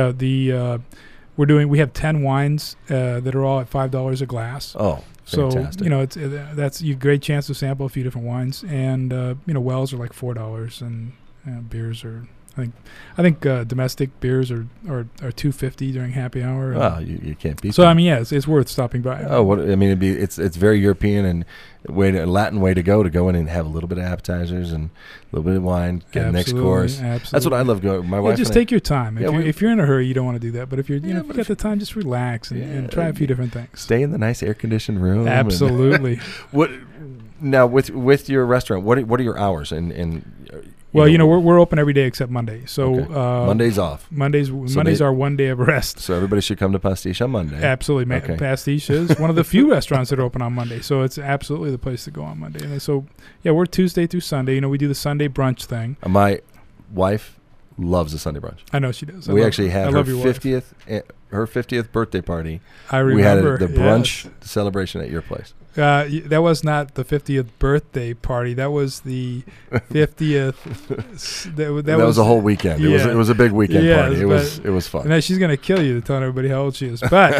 [SPEAKER 5] we have 10 wines that are all at $5 a glass.
[SPEAKER 3] Oh, fantastic.
[SPEAKER 5] So that's a great chance to sample a few different wines. And wells are like $4, and beers are. I think domestic beers are $2.50 during happy hour.
[SPEAKER 3] Wow, you can't beat.
[SPEAKER 5] So
[SPEAKER 3] that.
[SPEAKER 5] I mean, it's worth stopping by.
[SPEAKER 3] It's very European and Latin way to go in and have a little bit of appetizers and a little bit of wine, get a next course.
[SPEAKER 5] Absolutely.
[SPEAKER 3] That's what I love going. My wife.
[SPEAKER 5] Just take your time. If you're in a hurry, you don't want to do that. But if you've got the time, just relax and try a few different things.
[SPEAKER 3] Stay in the nice air conditioned room.
[SPEAKER 5] Absolutely.
[SPEAKER 3] What now with your restaurant? What are your hours and
[SPEAKER 5] Well, we're open every day except Monday. So
[SPEAKER 3] Monday's off.
[SPEAKER 5] Mondays are one day of rest.
[SPEAKER 3] So everybody should come to Pastiche on Monday.
[SPEAKER 5] Absolutely. Okay. Pastiche is one of the few restaurants that are open on Monday. So it's absolutely the place to go on Monday. And so, we're Tuesday through Sunday. We do the Sunday brunch thing.
[SPEAKER 3] My wife loves the Sunday brunch.
[SPEAKER 5] I know she does.
[SPEAKER 3] We actually had her 50th birthday party.
[SPEAKER 5] I remember.
[SPEAKER 3] We had the brunch celebration at your place.
[SPEAKER 5] That was not the 50th birthday party. That was the 50th. that was
[SPEAKER 3] a whole weekend.
[SPEAKER 5] Yeah.
[SPEAKER 3] It was a big weekend party. It was fun.
[SPEAKER 5] And she's gonna kill you telling everybody how old she is. But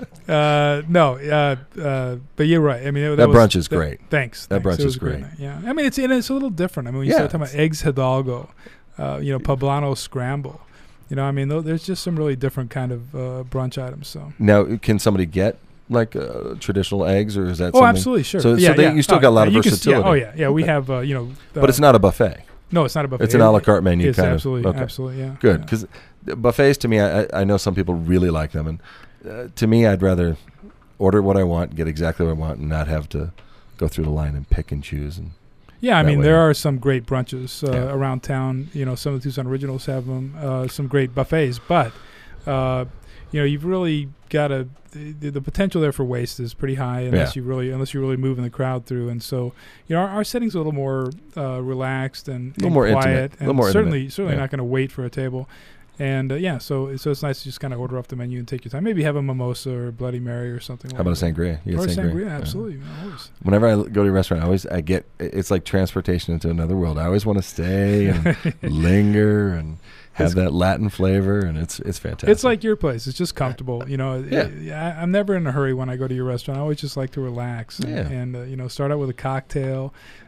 [SPEAKER 5] but you're right. I mean, that
[SPEAKER 3] brunch is great.
[SPEAKER 5] Thanks.
[SPEAKER 3] That brunch is great.
[SPEAKER 5] Yeah. I mean, it's a little different. I mean, when you start talking about eggs Hidalgo, poblano scramble. There's just some really different kind of brunch items. So
[SPEAKER 3] now, can somebody get like traditional eggs, or is that?
[SPEAKER 5] Absolutely, sure.
[SPEAKER 3] So you still got a lot of versatility.
[SPEAKER 5] We have
[SPEAKER 3] but it's not a buffet.
[SPEAKER 5] No, it's not a buffet.
[SPEAKER 3] It's an a la carte menu.
[SPEAKER 5] It's absolutely, yeah.
[SPEAKER 3] Good, because buffets to me, I know some people really like them, and to me, I'd rather order what I want, get exactly what I want, and not have to go through the line and pick and choose. And
[SPEAKER 5] there are some great brunches around town. Some of the Tucson Originals have them. Some great buffets, but you've really got to. The potential there for waste is pretty high unless you're really moving the crowd through. And so, our setting's a little more relaxed and
[SPEAKER 3] a little more
[SPEAKER 5] quiet,
[SPEAKER 3] intimate. And
[SPEAKER 5] certainly not going to wait for a table. And so it's nice to just kind of order off the menu and take your time. Maybe have a mimosa or Bloody Mary or something.
[SPEAKER 3] How about a sangria?
[SPEAKER 5] You get sangria, absolutely. Always.
[SPEAKER 3] Whenever I go to a restaurant, I get it's like transportation into another world. I always want to stay and linger and have that Latin flavor, and it's fantastic.
[SPEAKER 5] It's like your place. It's just comfortable. I'm never in a hurry when I go to your restaurant. I always just like to relax and start out with a cocktail.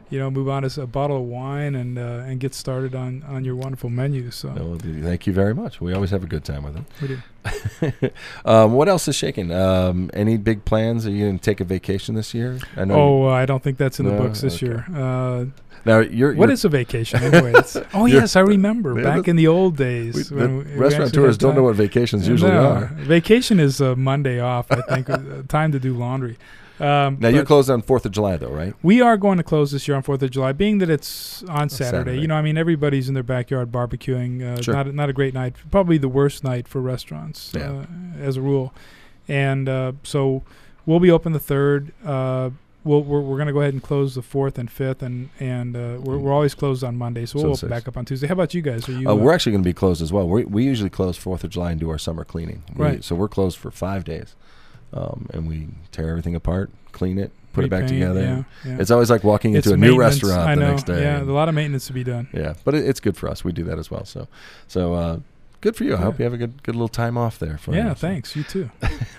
[SPEAKER 5] move on to a bottle of wine and get started on your wonderful menu. So
[SPEAKER 3] thank you very much. We always have a good time with them.
[SPEAKER 5] We do.
[SPEAKER 3] What else is shaking? Any big plans? Are you going to take a vacation this year?
[SPEAKER 5] I don't think that's in the books this year.
[SPEAKER 3] Now,
[SPEAKER 5] what is a vacation anyways? Yes, I remember back in the old days.
[SPEAKER 3] Restaurateurs don't know what vacations usually are.
[SPEAKER 5] Vacation is a Monday off, I think, time to do laundry.
[SPEAKER 3] Now, you're closed on 4th of July, though, right?
[SPEAKER 5] We are going to close this year on 4th of July, being that it's on Saturday. Everybody's in their backyard barbecuing.
[SPEAKER 3] Sure.
[SPEAKER 5] Not a great night. Probably the worst night for restaurants, as a rule. And so we'll be open the 3rd. We're going to go ahead and close the 4th and 5th, and we're always closed on Monday, so we'll open back up on Tuesday. How about you guys? Are you?
[SPEAKER 3] We're actually going to be closed as well. We usually close 4th of July and do our summer cleaning.
[SPEAKER 5] Right.
[SPEAKER 3] So we're closed for 5 days. And we tear everything apart, clean it, put it back together.
[SPEAKER 5] Yeah.
[SPEAKER 3] It's always like walking into a new restaurant the next day.
[SPEAKER 5] Yeah, a lot of maintenance to be done.
[SPEAKER 3] Yeah, but it's good for us. We do that as well. So good for you. I hope you have a good little time off there.
[SPEAKER 5] Thanks. You too.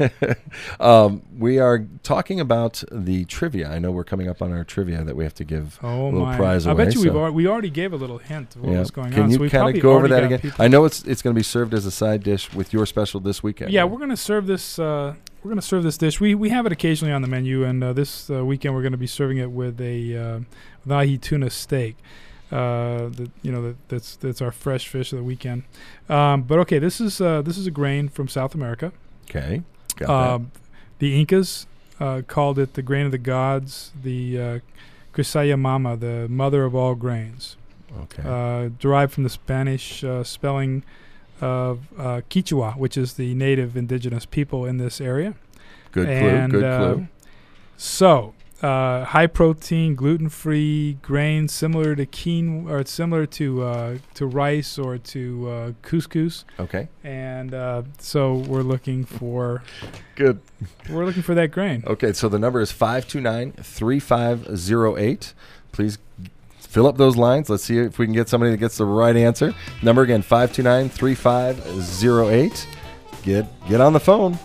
[SPEAKER 3] We are talking about the trivia. I know we're coming up on our trivia that we have to give a little prize away.
[SPEAKER 5] I bet you we already gave a little hint of what was going on.
[SPEAKER 3] Can you kind of go over that again? I know it's going to be served as a side dish with your special this weekend.
[SPEAKER 5] Yeah, we're going to serve this. We're going to serve this dish. We have it occasionally on the menu, and this weekend we're going to be serving it with a ahi tuna steak. That's our fresh fish of the weekend. But okay, this is a grain from South America.
[SPEAKER 3] Okay, got that.
[SPEAKER 5] The Incas called it the grain of the gods, the Crisaya mama, the mother of all grains.
[SPEAKER 3] Okay,
[SPEAKER 5] derived from the Spanish spelling of Quichua, which is the native indigenous people in this area.
[SPEAKER 3] Good clue.
[SPEAKER 5] So, high protein, gluten-free grains, similar to similar to rice or to couscous.
[SPEAKER 3] Okay.
[SPEAKER 5] And so we're looking for
[SPEAKER 3] good.
[SPEAKER 5] We're looking for that grain.
[SPEAKER 3] Okay, so the number is 529-3508. Please fill up those lines. Let's see if we can get somebody that gets the right answer. Number again, 529-3508. Get on the phone.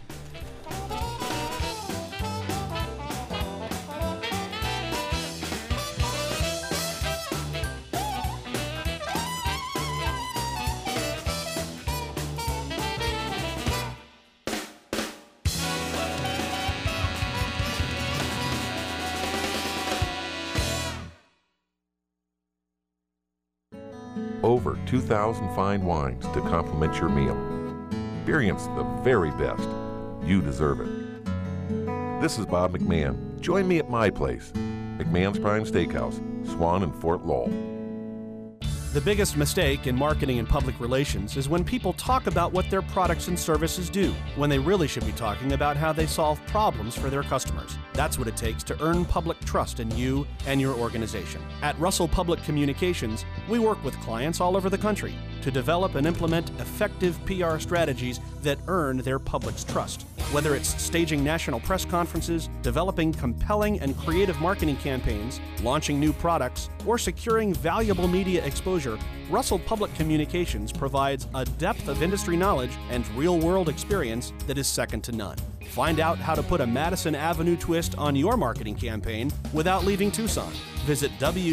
[SPEAKER 7] Over 2,000 fine wines to complement your meal. Experience the very best. You deserve it. This is Bob McMahon. Join me at my place, McMahon's Prime Steakhouse, Swan and Fort Lowell.
[SPEAKER 8] The biggest mistake in marketing and public relations is when people talk about what their products and services do, when they really should be talking about how they solve problems for their customers. That's what it takes to earn public trust in you and your organization. At Russell Public Communications, we work with clients all over the country to develop and implement effective PR strategies that earn their public's trust. Whether it's staging national press conferences, developing compelling and creative marketing campaigns, launching new products, or securing valuable media exposure, Russell Public Communications provides a depth of industry knowledge and real-world experience that is second to none. Find out how to put a Madison Avenue twist on your marketing campaign without leaving Tucson. Visit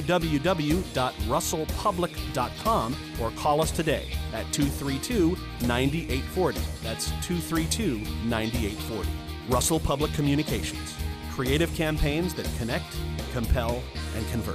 [SPEAKER 8] www.russellpublic.com or call us today at 232-9840. That's 232-9840. Russell Public Communications. Creative campaigns that connect, compel, and convert.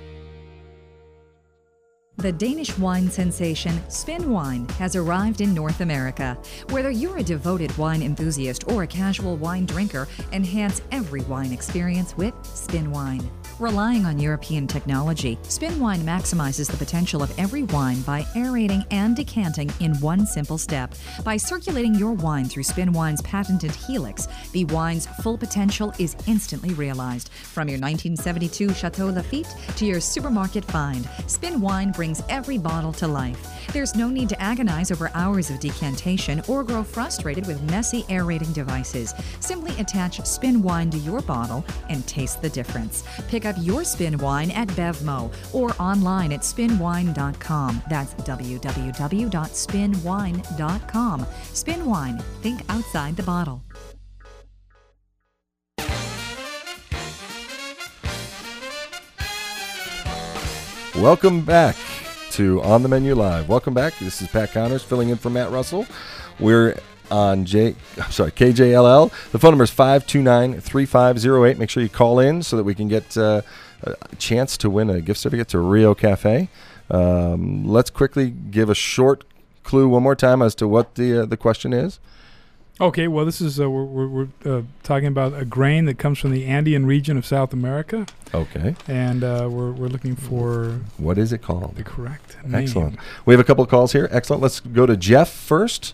[SPEAKER 2] The Danish wine sensation Spin Wine has arrived in North America. Whether you're a devoted wine enthusiast or a casual wine drinker, enhance every wine experience with Spin Wine. Relying on European technology, Spin Wine maximizes the potential of every wine by aerating and decanting in one simple step. By circulating your wine through Spin Wine's patented Helix, the wine's full potential is instantly realized. From your 1972 Chateau Lafite to your supermarket find, Spin Wine brings every bottle to life. There's no need to agonize over hours of decantation or grow frustrated with messy aerating devices. Simply attach Spin Wine to your bottle and taste the difference. Pick up your Spin Wine at Bevmo or online at spinwine.com. That's www.spinwine.com. Spin Wine. Think outside the bottle.
[SPEAKER 3] Welcome back to On the Menu Live. Welcome back. This is Pat Connors filling in for Matt Russell. We're on KJLL. The phone number is 529-3508. Make sure you call in so that we can get a chance to win a gift certificate to Rio Cafe. Let's quickly give a short clue one more time as to what the question is.
[SPEAKER 5] Okay, well, this is we're talking about a grain that comes from the Andean region of South America.
[SPEAKER 3] Okay.
[SPEAKER 5] And we're looking for...
[SPEAKER 3] What is it called?
[SPEAKER 5] The correct name.
[SPEAKER 3] Excellent. We have a couple of calls here. Excellent. Let's go to Jeff first.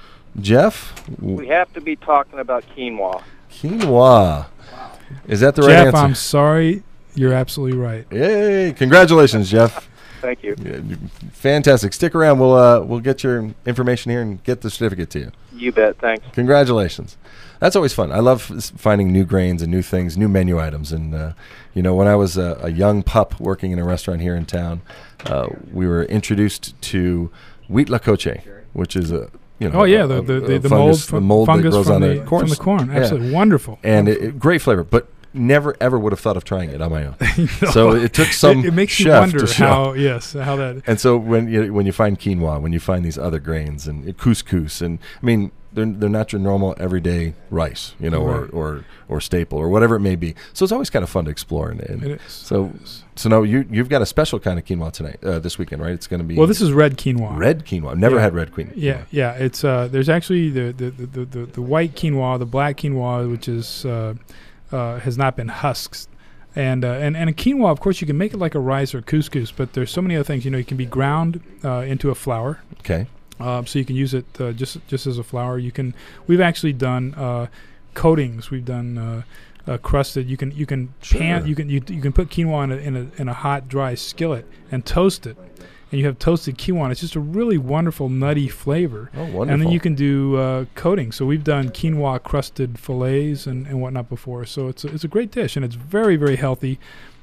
[SPEAKER 3] Jeff?
[SPEAKER 14] We have to be talking about quinoa.
[SPEAKER 3] Quinoa. Wow. Is that the right answer?
[SPEAKER 5] Jeff, I'm sorry. You're absolutely right.
[SPEAKER 3] Yay. Congratulations, Jeff.
[SPEAKER 14] Thank you.
[SPEAKER 3] Fantastic. Stick around. We'll get your information here and get the certificate to you.
[SPEAKER 14] You bet. Thanks.
[SPEAKER 3] Congratulations. That's always fun. I love finding new grains and new things, new menu items. And, when I was a young pup working in a restaurant here in town, we were introduced to wheat la coche, which is a
[SPEAKER 5] the
[SPEAKER 3] fungus, mold that grows on the corn.
[SPEAKER 5] From the corn. Absolutely. Wonderful.
[SPEAKER 3] And great flavor. But never ever would have thought of trying it on my own. No. So it took some
[SPEAKER 5] it makes
[SPEAKER 3] chef
[SPEAKER 5] you wonder
[SPEAKER 3] to show.
[SPEAKER 5] how that.
[SPEAKER 3] And so when you find quinoa, when you find these other grains and couscous, and I mean they're not your normal everyday rice,
[SPEAKER 5] Right.
[SPEAKER 3] or staple or whatever it may be. So it's always kind of fun to explore. And
[SPEAKER 5] it is.
[SPEAKER 3] So now you've got a special kind of quinoa tonight, this weekend, right? It's going to be
[SPEAKER 5] this is red quinoa.
[SPEAKER 3] Red quinoa. I've never had red quinoa.
[SPEAKER 5] Yeah. It's there's actually the white quinoa, the black quinoa, which is has not been husked. And a quinoa, of course, you can make it like a rice or couscous, but there's so many other things. It can be ground into a flour.
[SPEAKER 3] Okay.
[SPEAKER 5] So you can use it just as a flour. We've actually done coatings. We've done crusted. You can pan. You can put quinoa in a hot, dry skillet and toast it. And you have toasted quinoa. And it's just a really wonderful, nutty flavor.
[SPEAKER 3] Oh, wonderful.
[SPEAKER 5] And then you can do coating. So we've done quinoa-crusted fillets and whatnot before. So it's a great dish, and it's very, very healthy.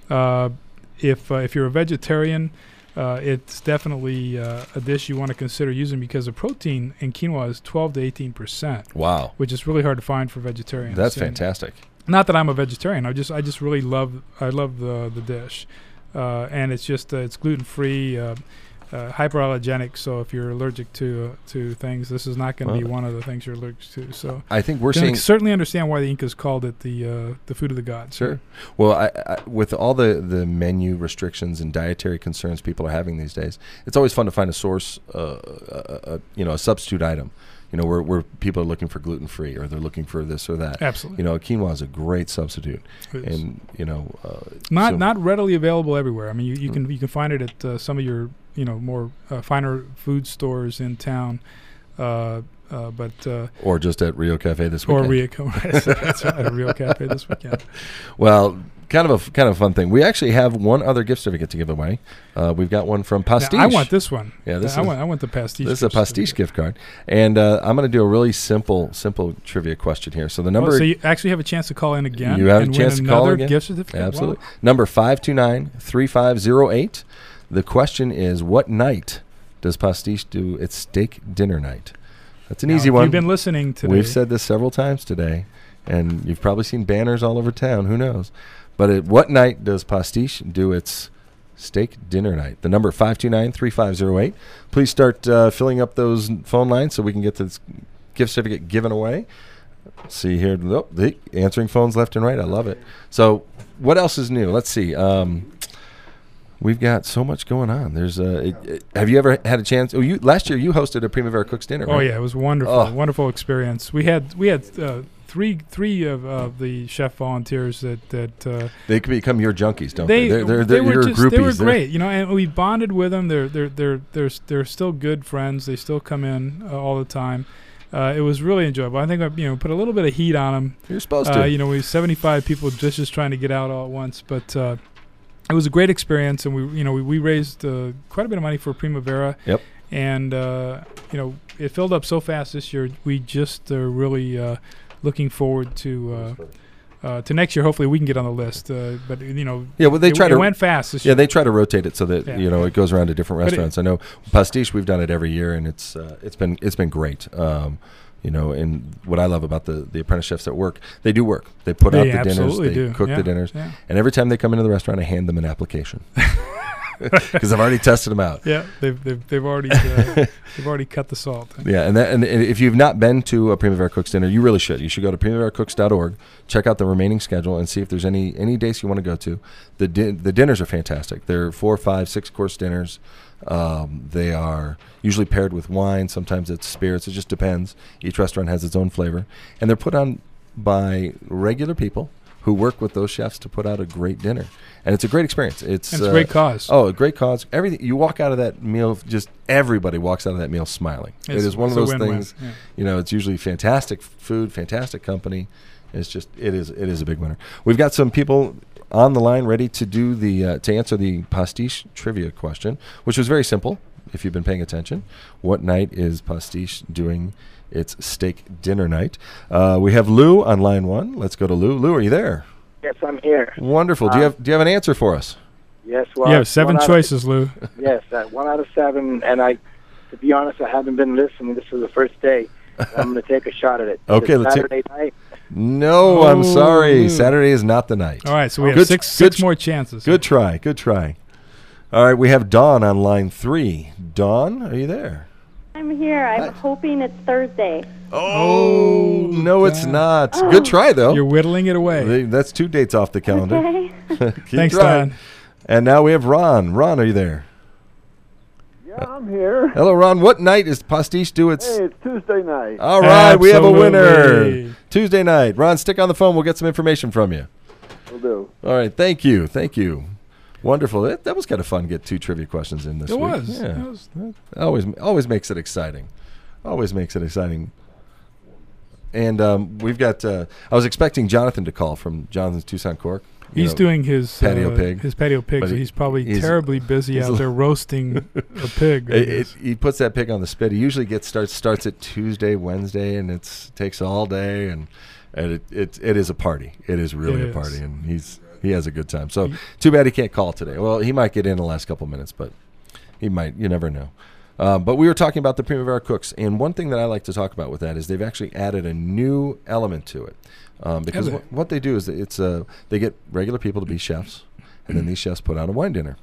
[SPEAKER 5] If you're a vegetarian, it's definitely a dish you want to consider using because the protein in quinoa is 12 to 18%.
[SPEAKER 3] Wow.
[SPEAKER 5] Which is really hard to find for vegetarians.
[SPEAKER 3] That's fantastic.
[SPEAKER 5] Not that I'm a vegetarian. I just really love the dish. And it's it's gluten-free, hyperallergenic. So if you're allergic to things, this is not going to be one of the things you're allergic to. So
[SPEAKER 3] I think we're seeing
[SPEAKER 5] certainly understand why the Incas called it the food of the gods.
[SPEAKER 3] Sure. Well, I with all the menu restrictions and dietary concerns people are having these days, it's always fun to find a source, a substitute item. Where people are looking for gluten-free or they're looking for this or that.
[SPEAKER 5] Absolutely.
[SPEAKER 3] Quinoa is a great substitute. And,
[SPEAKER 5] not readily available everywhere. I mean, you can find it at some of your, more finer food stores in town. Or
[SPEAKER 3] just at Rio Cafe this weekend.
[SPEAKER 5] That's right, at Rio Cafe this weekend.
[SPEAKER 3] Well, kind of a fun thing. We actually have one other gift certificate to give away. We've got one from Pastiche.
[SPEAKER 5] Now, I want this one.
[SPEAKER 3] Yeah,
[SPEAKER 5] I want the Pastiche.
[SPEAKER 3] This is a Pastiche gift card, and I'm going to do a really simple trivia question here. So the number.
[SPEAKER 5] So you actually have a chance to call in again.
[SPEAKER 3] You have a chance to call in again.
[SPEAKER 5] Gift certificate.
[SPEAKER 3] Absolutely.
[SPEAKER 5] Wow.
[SPEAKER 3] Number 529-3508. The question is, what night does Pastiche do its steak dinner night? That's an easy one.
[SPEAKER 5] You've been listening today.
[SPEAKER 3] We've said this several times today, and you've probably seen banners all over town. Who knows? But at what night does Pastiche do its steak dinner night? The number 529-3508. Please start filling up those phone lines so we can get this gift certificate given away. See here. Oh, the answering phones left and right. I love it. So what else is new? Let's see. We've got so much going on. There's have you ever had a chance? Last year you hosted a Primavera Cooks dinner, right?
[SPEAKER 5] Oh yeah, it was wonderful. Wonderful experience. We had three of the chef volunteers that
[SPEAKER 3] they can become your junkies, don't they? They're your groupies.
[SPEAKER 5] They were great, and we bonded with them. They're still good friends. They still come in all the time. It was really enjoyable. I think I put a little bit of heat on them.
[SPEAKER 3] You're supposed to.
[SPEAKER 5] We 75 people just trying to get out all at once, but it was a great experience, and we raised quite a bit of money for Primavera.
[SPEAKER 3] Yep.
[SPEAKER 5] And it filled up so fast this year. We just really. Looking forward to next year. Hopefully, we can get on the list. But it went fast this year.
[SPEAKER 3] Yeah, they try to rotate it so that it goes around to different restaurants. I know Pastiche. We've done it every year, and it's been great. And what I love about the apprentice chefs that work, they do work. They put out the dinners, they cook the dinners, and every time they come into the restaurant, I hand them an application. because I've already tested them out.
[SPEAKER 5] Yeah, they've already they've already cut the salt.
[SPEAKER 3] Yeah, and if you've not been to a Primavera Cooks dinner, you really should. You should go to primaveracooks.org, check out the remaining schedule, and see if there's any dates you want to go to. The dinners are fantastic. They're 4, 5, 6 course dinners. They are usually paired with wine. Sometimes it's spirits. It just depends. Each restaurant has its own flavor, and they're put on by regular people who work with those chefs to put out a great dinner. And it's a great experience. It's
[SPEAKER 5] a great cause.
[SPEAKER 3] Oh, a great cause. Everything you walk out of that meal, just everybody walks out of that meal smiling. It is one of those things. Yeah. You know, it's usually fantastic food, fantastic company. It's just it is a big winner. We've got some people on the line ready to do to answer the Pastiche trivia question, which was very simple. If you've been paying attention, what night is Pastiche doing its steak dinner night? We have Lou on line 1. Let's go to Lou. Lou, are you there?
[SPEAKER 15] Yes, I'm here.
[SPEAKER 3] Wonderful. Do you have an answer for us?
[SPEAKER 15] Yes. Well,
[SPEAKER 5] you have 7 choices, Lou.
[SPEAKER 15] Yes, 1 out of 7. And to be honest, I haven't been listening. This is the first day. I'm going to take a shot at it.
[SPEAKER 3] Okay, let's
[SPEAKER 15] Saturday night.
[SPEAKER 3] No, I'm sorry. Saturday is not the night.
[SPEAKER 5] All right, so we have six more chances.
[SPEAKER 3] Good try. All right, we have Dawn on line 3. Dawn, are you there?
[SPEAKER 16] I'm here. I'm hoping it's Thursday.
[SPEAKER 3] Oh, no, it's not. Good try, though.
[SPEAKER 5] You're whittling it away.
[SPEAKER 3] That's 2 dates off the calendar.
[SPEAKER 16] Okay.
[SPEAKER 5] Thanks, Don.
[SPEAKER 3] And now we have Ron. Ron, are you there?
[SPEAKER 17] Yeah, I'm here.
[SPEAKER 3] Hello, Ron. What night is Pastiche do its...
[SPEAKER 17] Hey, it's Tuesday night.
[SPEAKER 3] All right, we have a winner. Tuesday night. Ron, stick on the phone. We'll get some information from you.
[SPEAKER 17] Will do.
[SPEAKER 3] All right, thank you. Wonderful. That was kind of fun to get 2 trivia questions in this week.
[SPEAKER 5] It was.
[SPEAKER 3] Yeah. Always makes it exciting. And we've got. I was expecting Jonathan to call from Jonathan's Tucson Cork.
[SPEAKER 5] He's doing his
[SPEAKER 3] patio pig.
[SPEAKER 5] His patio pig. So he's probably terribly busy out there roasting a pig.
[SPEAKER 3] He puts that pig on the spit. He usually starts it Tuesday, Wednesday, and it takes all day, and it is a party. It is really a party, and he has a good time. So too bad he can't call today. Well, he might get in the last couple minutes, but he might. You never know. But we were talking about the Primavera Cooks, and one thing that I like to talk about with that is they've actually added a new element to it. Because what they do is they get regular people to be chefs, and then these chefs put out a wine dinner.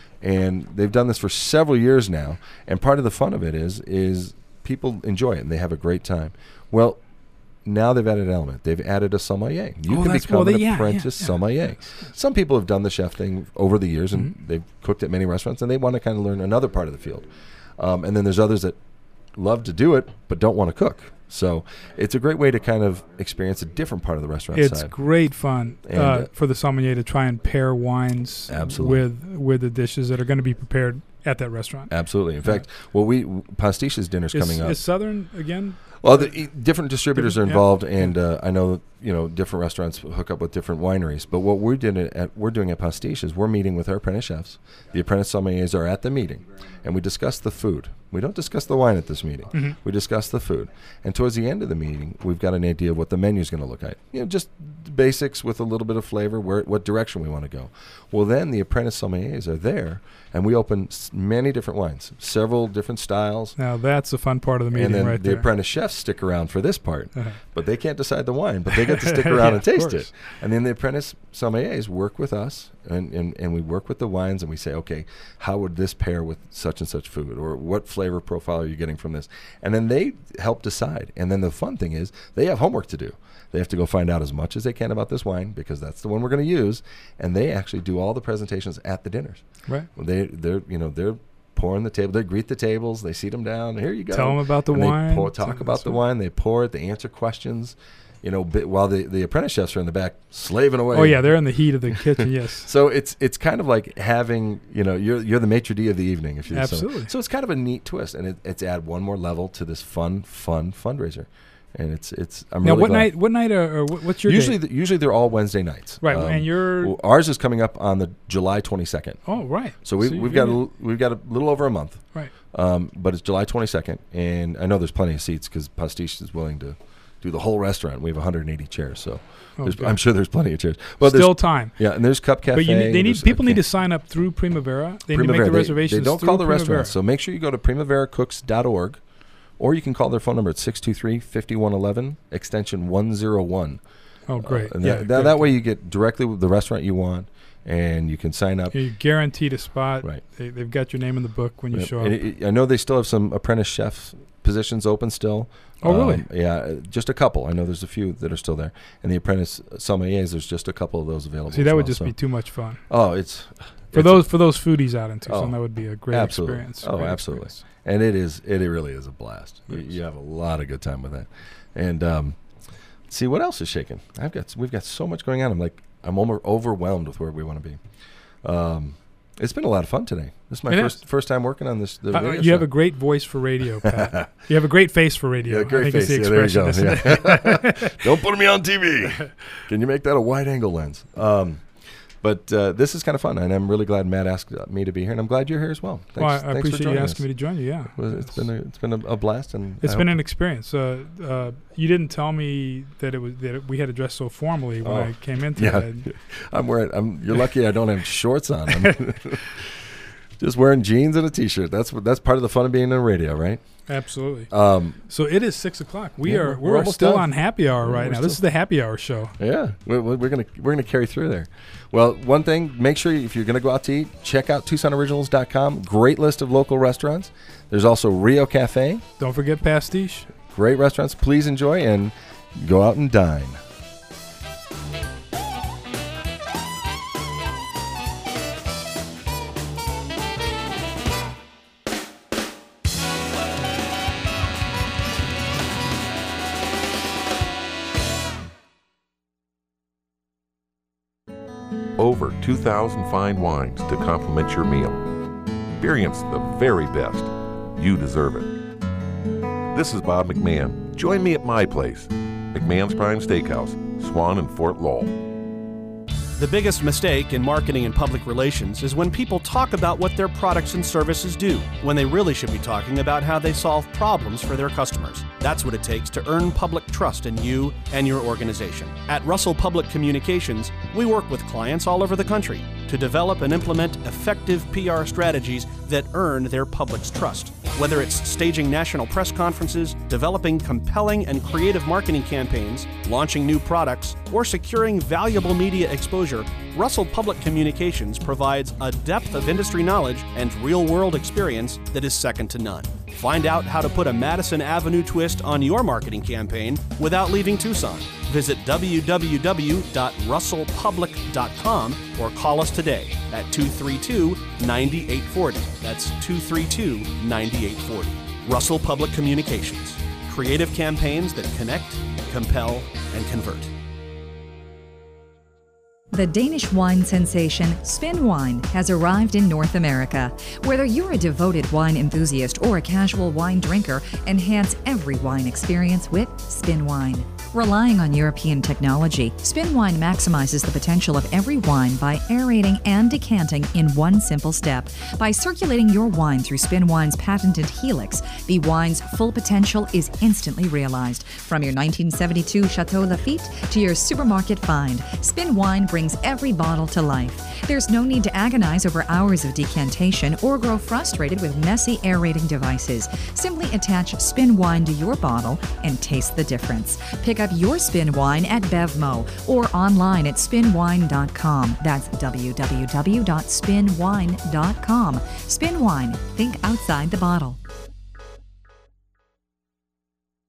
[SPEAKER 3] And they've done this for several years now, and part of the fun of it is people enjoy it, and they have a great time. Well, now they've added an element. They've added a sommelier. You can become an apprentice sommelier. Some people have done the chef thing over the years, and they've cooked at many restaurants, and they want to kind of learn another part of the field. And then there's others that love to do it but don't want to cook. So it's a great way to kind of experience a different part of the restaurant side.
[SPEAKER 5] It's great fun for the sommelier to try and pair wines with the dishes that are going to be prepared at that restaurant.
[SPEAKER 3] Absolutely. In fact, Pastiche's dinner's coming up.
[SPEAKER 5] Is Southern again?
[SPEAKER 3] Well, different distributors are involved, and I know different restaurants hook up with different wineries. But what we're doing at Pastiche is we're meeting with our apprentice chefs. The apprentice sommeliers are at the meeting, and we discuss the food. We don't discuss the wine at this meeting. Mm-hmm. We discuss the food, and towards the end of the meeting, we've got an idea of what the menu is going to look like. Just basics with a little bit of flavor, what direction we want to go. Well, then the apprentice sommeliers are there, and we open many different wines, several different styles.
[SPEAKER 5] Now that's the fun part of the meeting,
[SPEAKER 3] and then
[SPEAKER 5] right
[SPEAKER 3] the
[SPEAKER 5] there.
[SPEAKER 3] Apprentice chefs stick around for this part, but they can't decide the wine, but they get to stick around and taste it. And then the apprentice sommeliers work with us, and we work with the wines, and we say, okay, how would this pair with such and such food, or what flavor profile are you getting from this? And then they help decide. And then the fun thing is they have homework to do. They have to go find out as much as they can about this wine, because that's the one we're going to use, and they actually do all the presentations at the dinners.
[SPEAKER 5] Right.
[SPEAKER 3] They're pouring the table. They greet the tables. They seat them down. Here you go.
[SPEAKER 5] Tell them about the wine.
[SPEAKER 3] They talk about the wine. They pour it. They answer questions. While the apprentice chefs are in the back slaving away.
[SPEAKER 5] Oh yeah, they're in the heat of the kitchen. Yes.
[SPEAKER 3] So it's kind of like having you're the maitre d' of the evening, if you
[SPEAKER 5] absolutely.
[SPEAKER 3] So it's kind of a neat twist, and it's add one more level to this fun fundraiser. And it's I'm
[SPEAKER 5] now
[SPEAKER 3] really
[SPEAKER 5] what night or what's your
[SPEAKER 3] usually they're all Wednesday nights,
[SPEAKER 5] right? And
[SPEAKER 3] ours is coming up on the July 22nd.
[SPEAKER 5] Oh right.
[SPEAKER 3] So we've got a little over a month,
[SPEAKER 5] right?
[SPEAKER 3] But it's July 22nd, and I know there's plenty of seats because Pastiche is willing to do the whole restaurant. We have 180 chairs, so I'm sure there's plenty of chairs. Well,
[SPEAKER 5] still time.
[SPEAKER 3] Yeah, and there's Cup Cafe.
[SPEAKER 5] But people need to sign up through Primavera. They need to make the reservations.
[SPEAKER 3] They don't call the restaurant, so make sure you go to primaveracooks.org. Or you can call their phone number at 623-5111, extension 101.
[SPEAKER 5] Oh, great.
[SPEAKER 3] That way you get directly with the restaurant you want, and you can sign up.
[SPEAKER 5] You're guaranteed a spot.
[SPEAKER 3] Right.
[SPEAKER 5] They've got your name in the book when you show up.
[SPEAKER 3] I know they still have some apprentice chef positions open still.
[SPEAKER 5] Oh, really?
[SPEAKER 3] Yeah, just a couple. I know there's a few that are still there. And the apprentice sommeliers, there's just a couple of those available.
[SPEAKER 5] See, that would just be too much fun.
[SPEAKER 3] Oh, it's
[SPEAKER 5] for those foodies out in Tucson, that would be a great experience.
[SPEAKER 3] Oh, absolutely. And it really is a blast. You have a lot of good time with that. And see what else is shaking. We've got so much going on. I'm overwhelmed with where we want to be. It's been a lot of fun today. This is my first time working on this.
[SPEAKER 5] You have a great voice for radio, Pat. You have a great face for radio.
[SPEAKER 3] Yeah, great face.
[SPEAKER 5] Is the expression,
[SPEAKER 3] Don't put me on TV. Can you make that a wide-angle lens? But this is kind of fun, and I'm really glad Matt asked me to be here, and I'm glad you're here as well. Thanks,
[SPEAKER 5] I appreciate you asking me to join you. Yeah,
[SPEAKER 3] it's been a blast, and
[SPEAKER 5] it's been an experience. You didn't tell me that we had to dress so formally when I came in today.
[SPEAKER 3] Yeah, you're lucky I don't have shorts on. I'm just wearing jeans and a t-shirt. That's part of the fun of being on radio, right?
[SPEAKER 5] Absolutely. So it is 6 o'clock. We're
[SPEAKER 3] almost
[SPEAKER 5] still
[SPEAKER 3] done.
[SPEAKER 5] on happy hour right now. This is the happy hour show.
[SPEAKER 3] Yeah, we're gonna carry through there. Well, one thing, make sure if you're gonna go out to eat, check out TucsonOriginals.com. Great list of local restaurants. There's also Rio Cafe.
[SPEAKER 5] Don't forget Pastiche.
[SPEAKER 3] Great restaurants. Please enjoy and go out and dine.
[SPEAKER 7] Over 2,000 fine wines to complement your meal. Experience the very best. You deserve it. This is Bob McMahon. Join me at my place, McMahon's Prime Steakhouse, Swan and Fort Lowell.
[SPEAKER 8] The biggest mistake in marketing and public relations is when people talk about what their products and services do, when they really should be talking about how they solve problems for their customers. That's what it takes to earn public trust in you and your organization. At Russell Public Communications, we work with clients all over the country to develop and implement effective PR strategies that earn their public's trust. Whether it's staging national press conferences, developing compelling and creative marketing campaigns, launching new products, or securing valuable media exposure, Russell Public Communications provides a depth of industry knowledge and real-world experience that is second to none. Find out how to put a Madison Avenue twist on your marketing campaign without leaving Tucson. Visit www.russellpublic.com or call us today at 232-9840. That's 232-9840. Russell Public Communications. Creative campaigns that connect, compel, and convert.
[SPEAKER 2] The Danish wine sensation Spin Wine has arrived in North America. Whether you're a devoted wine enthusiast or a casual wine drinker, enhance every wine experience with Spin Wine. Relying on European technology, Spin Wine maximizes the potential of every wine by aerating and decanting in one simple step. By circulating your wine through Spin Wine's patented Helix, the wine's full potential is instantly realized. From your 1972 Chateau Lafite to your supermarket find, Spin Wine brings every bottle to life. There's no need to agonize over hours of decantation or grow frustrated with messy aerating devices. Simply attach Spin Wine to your bottle and taste the difference. Pick up your Spin Wine at Bevmo or online at spinwine.com. That's www.spinwine.com. Spin Wine. Think outside the bottle.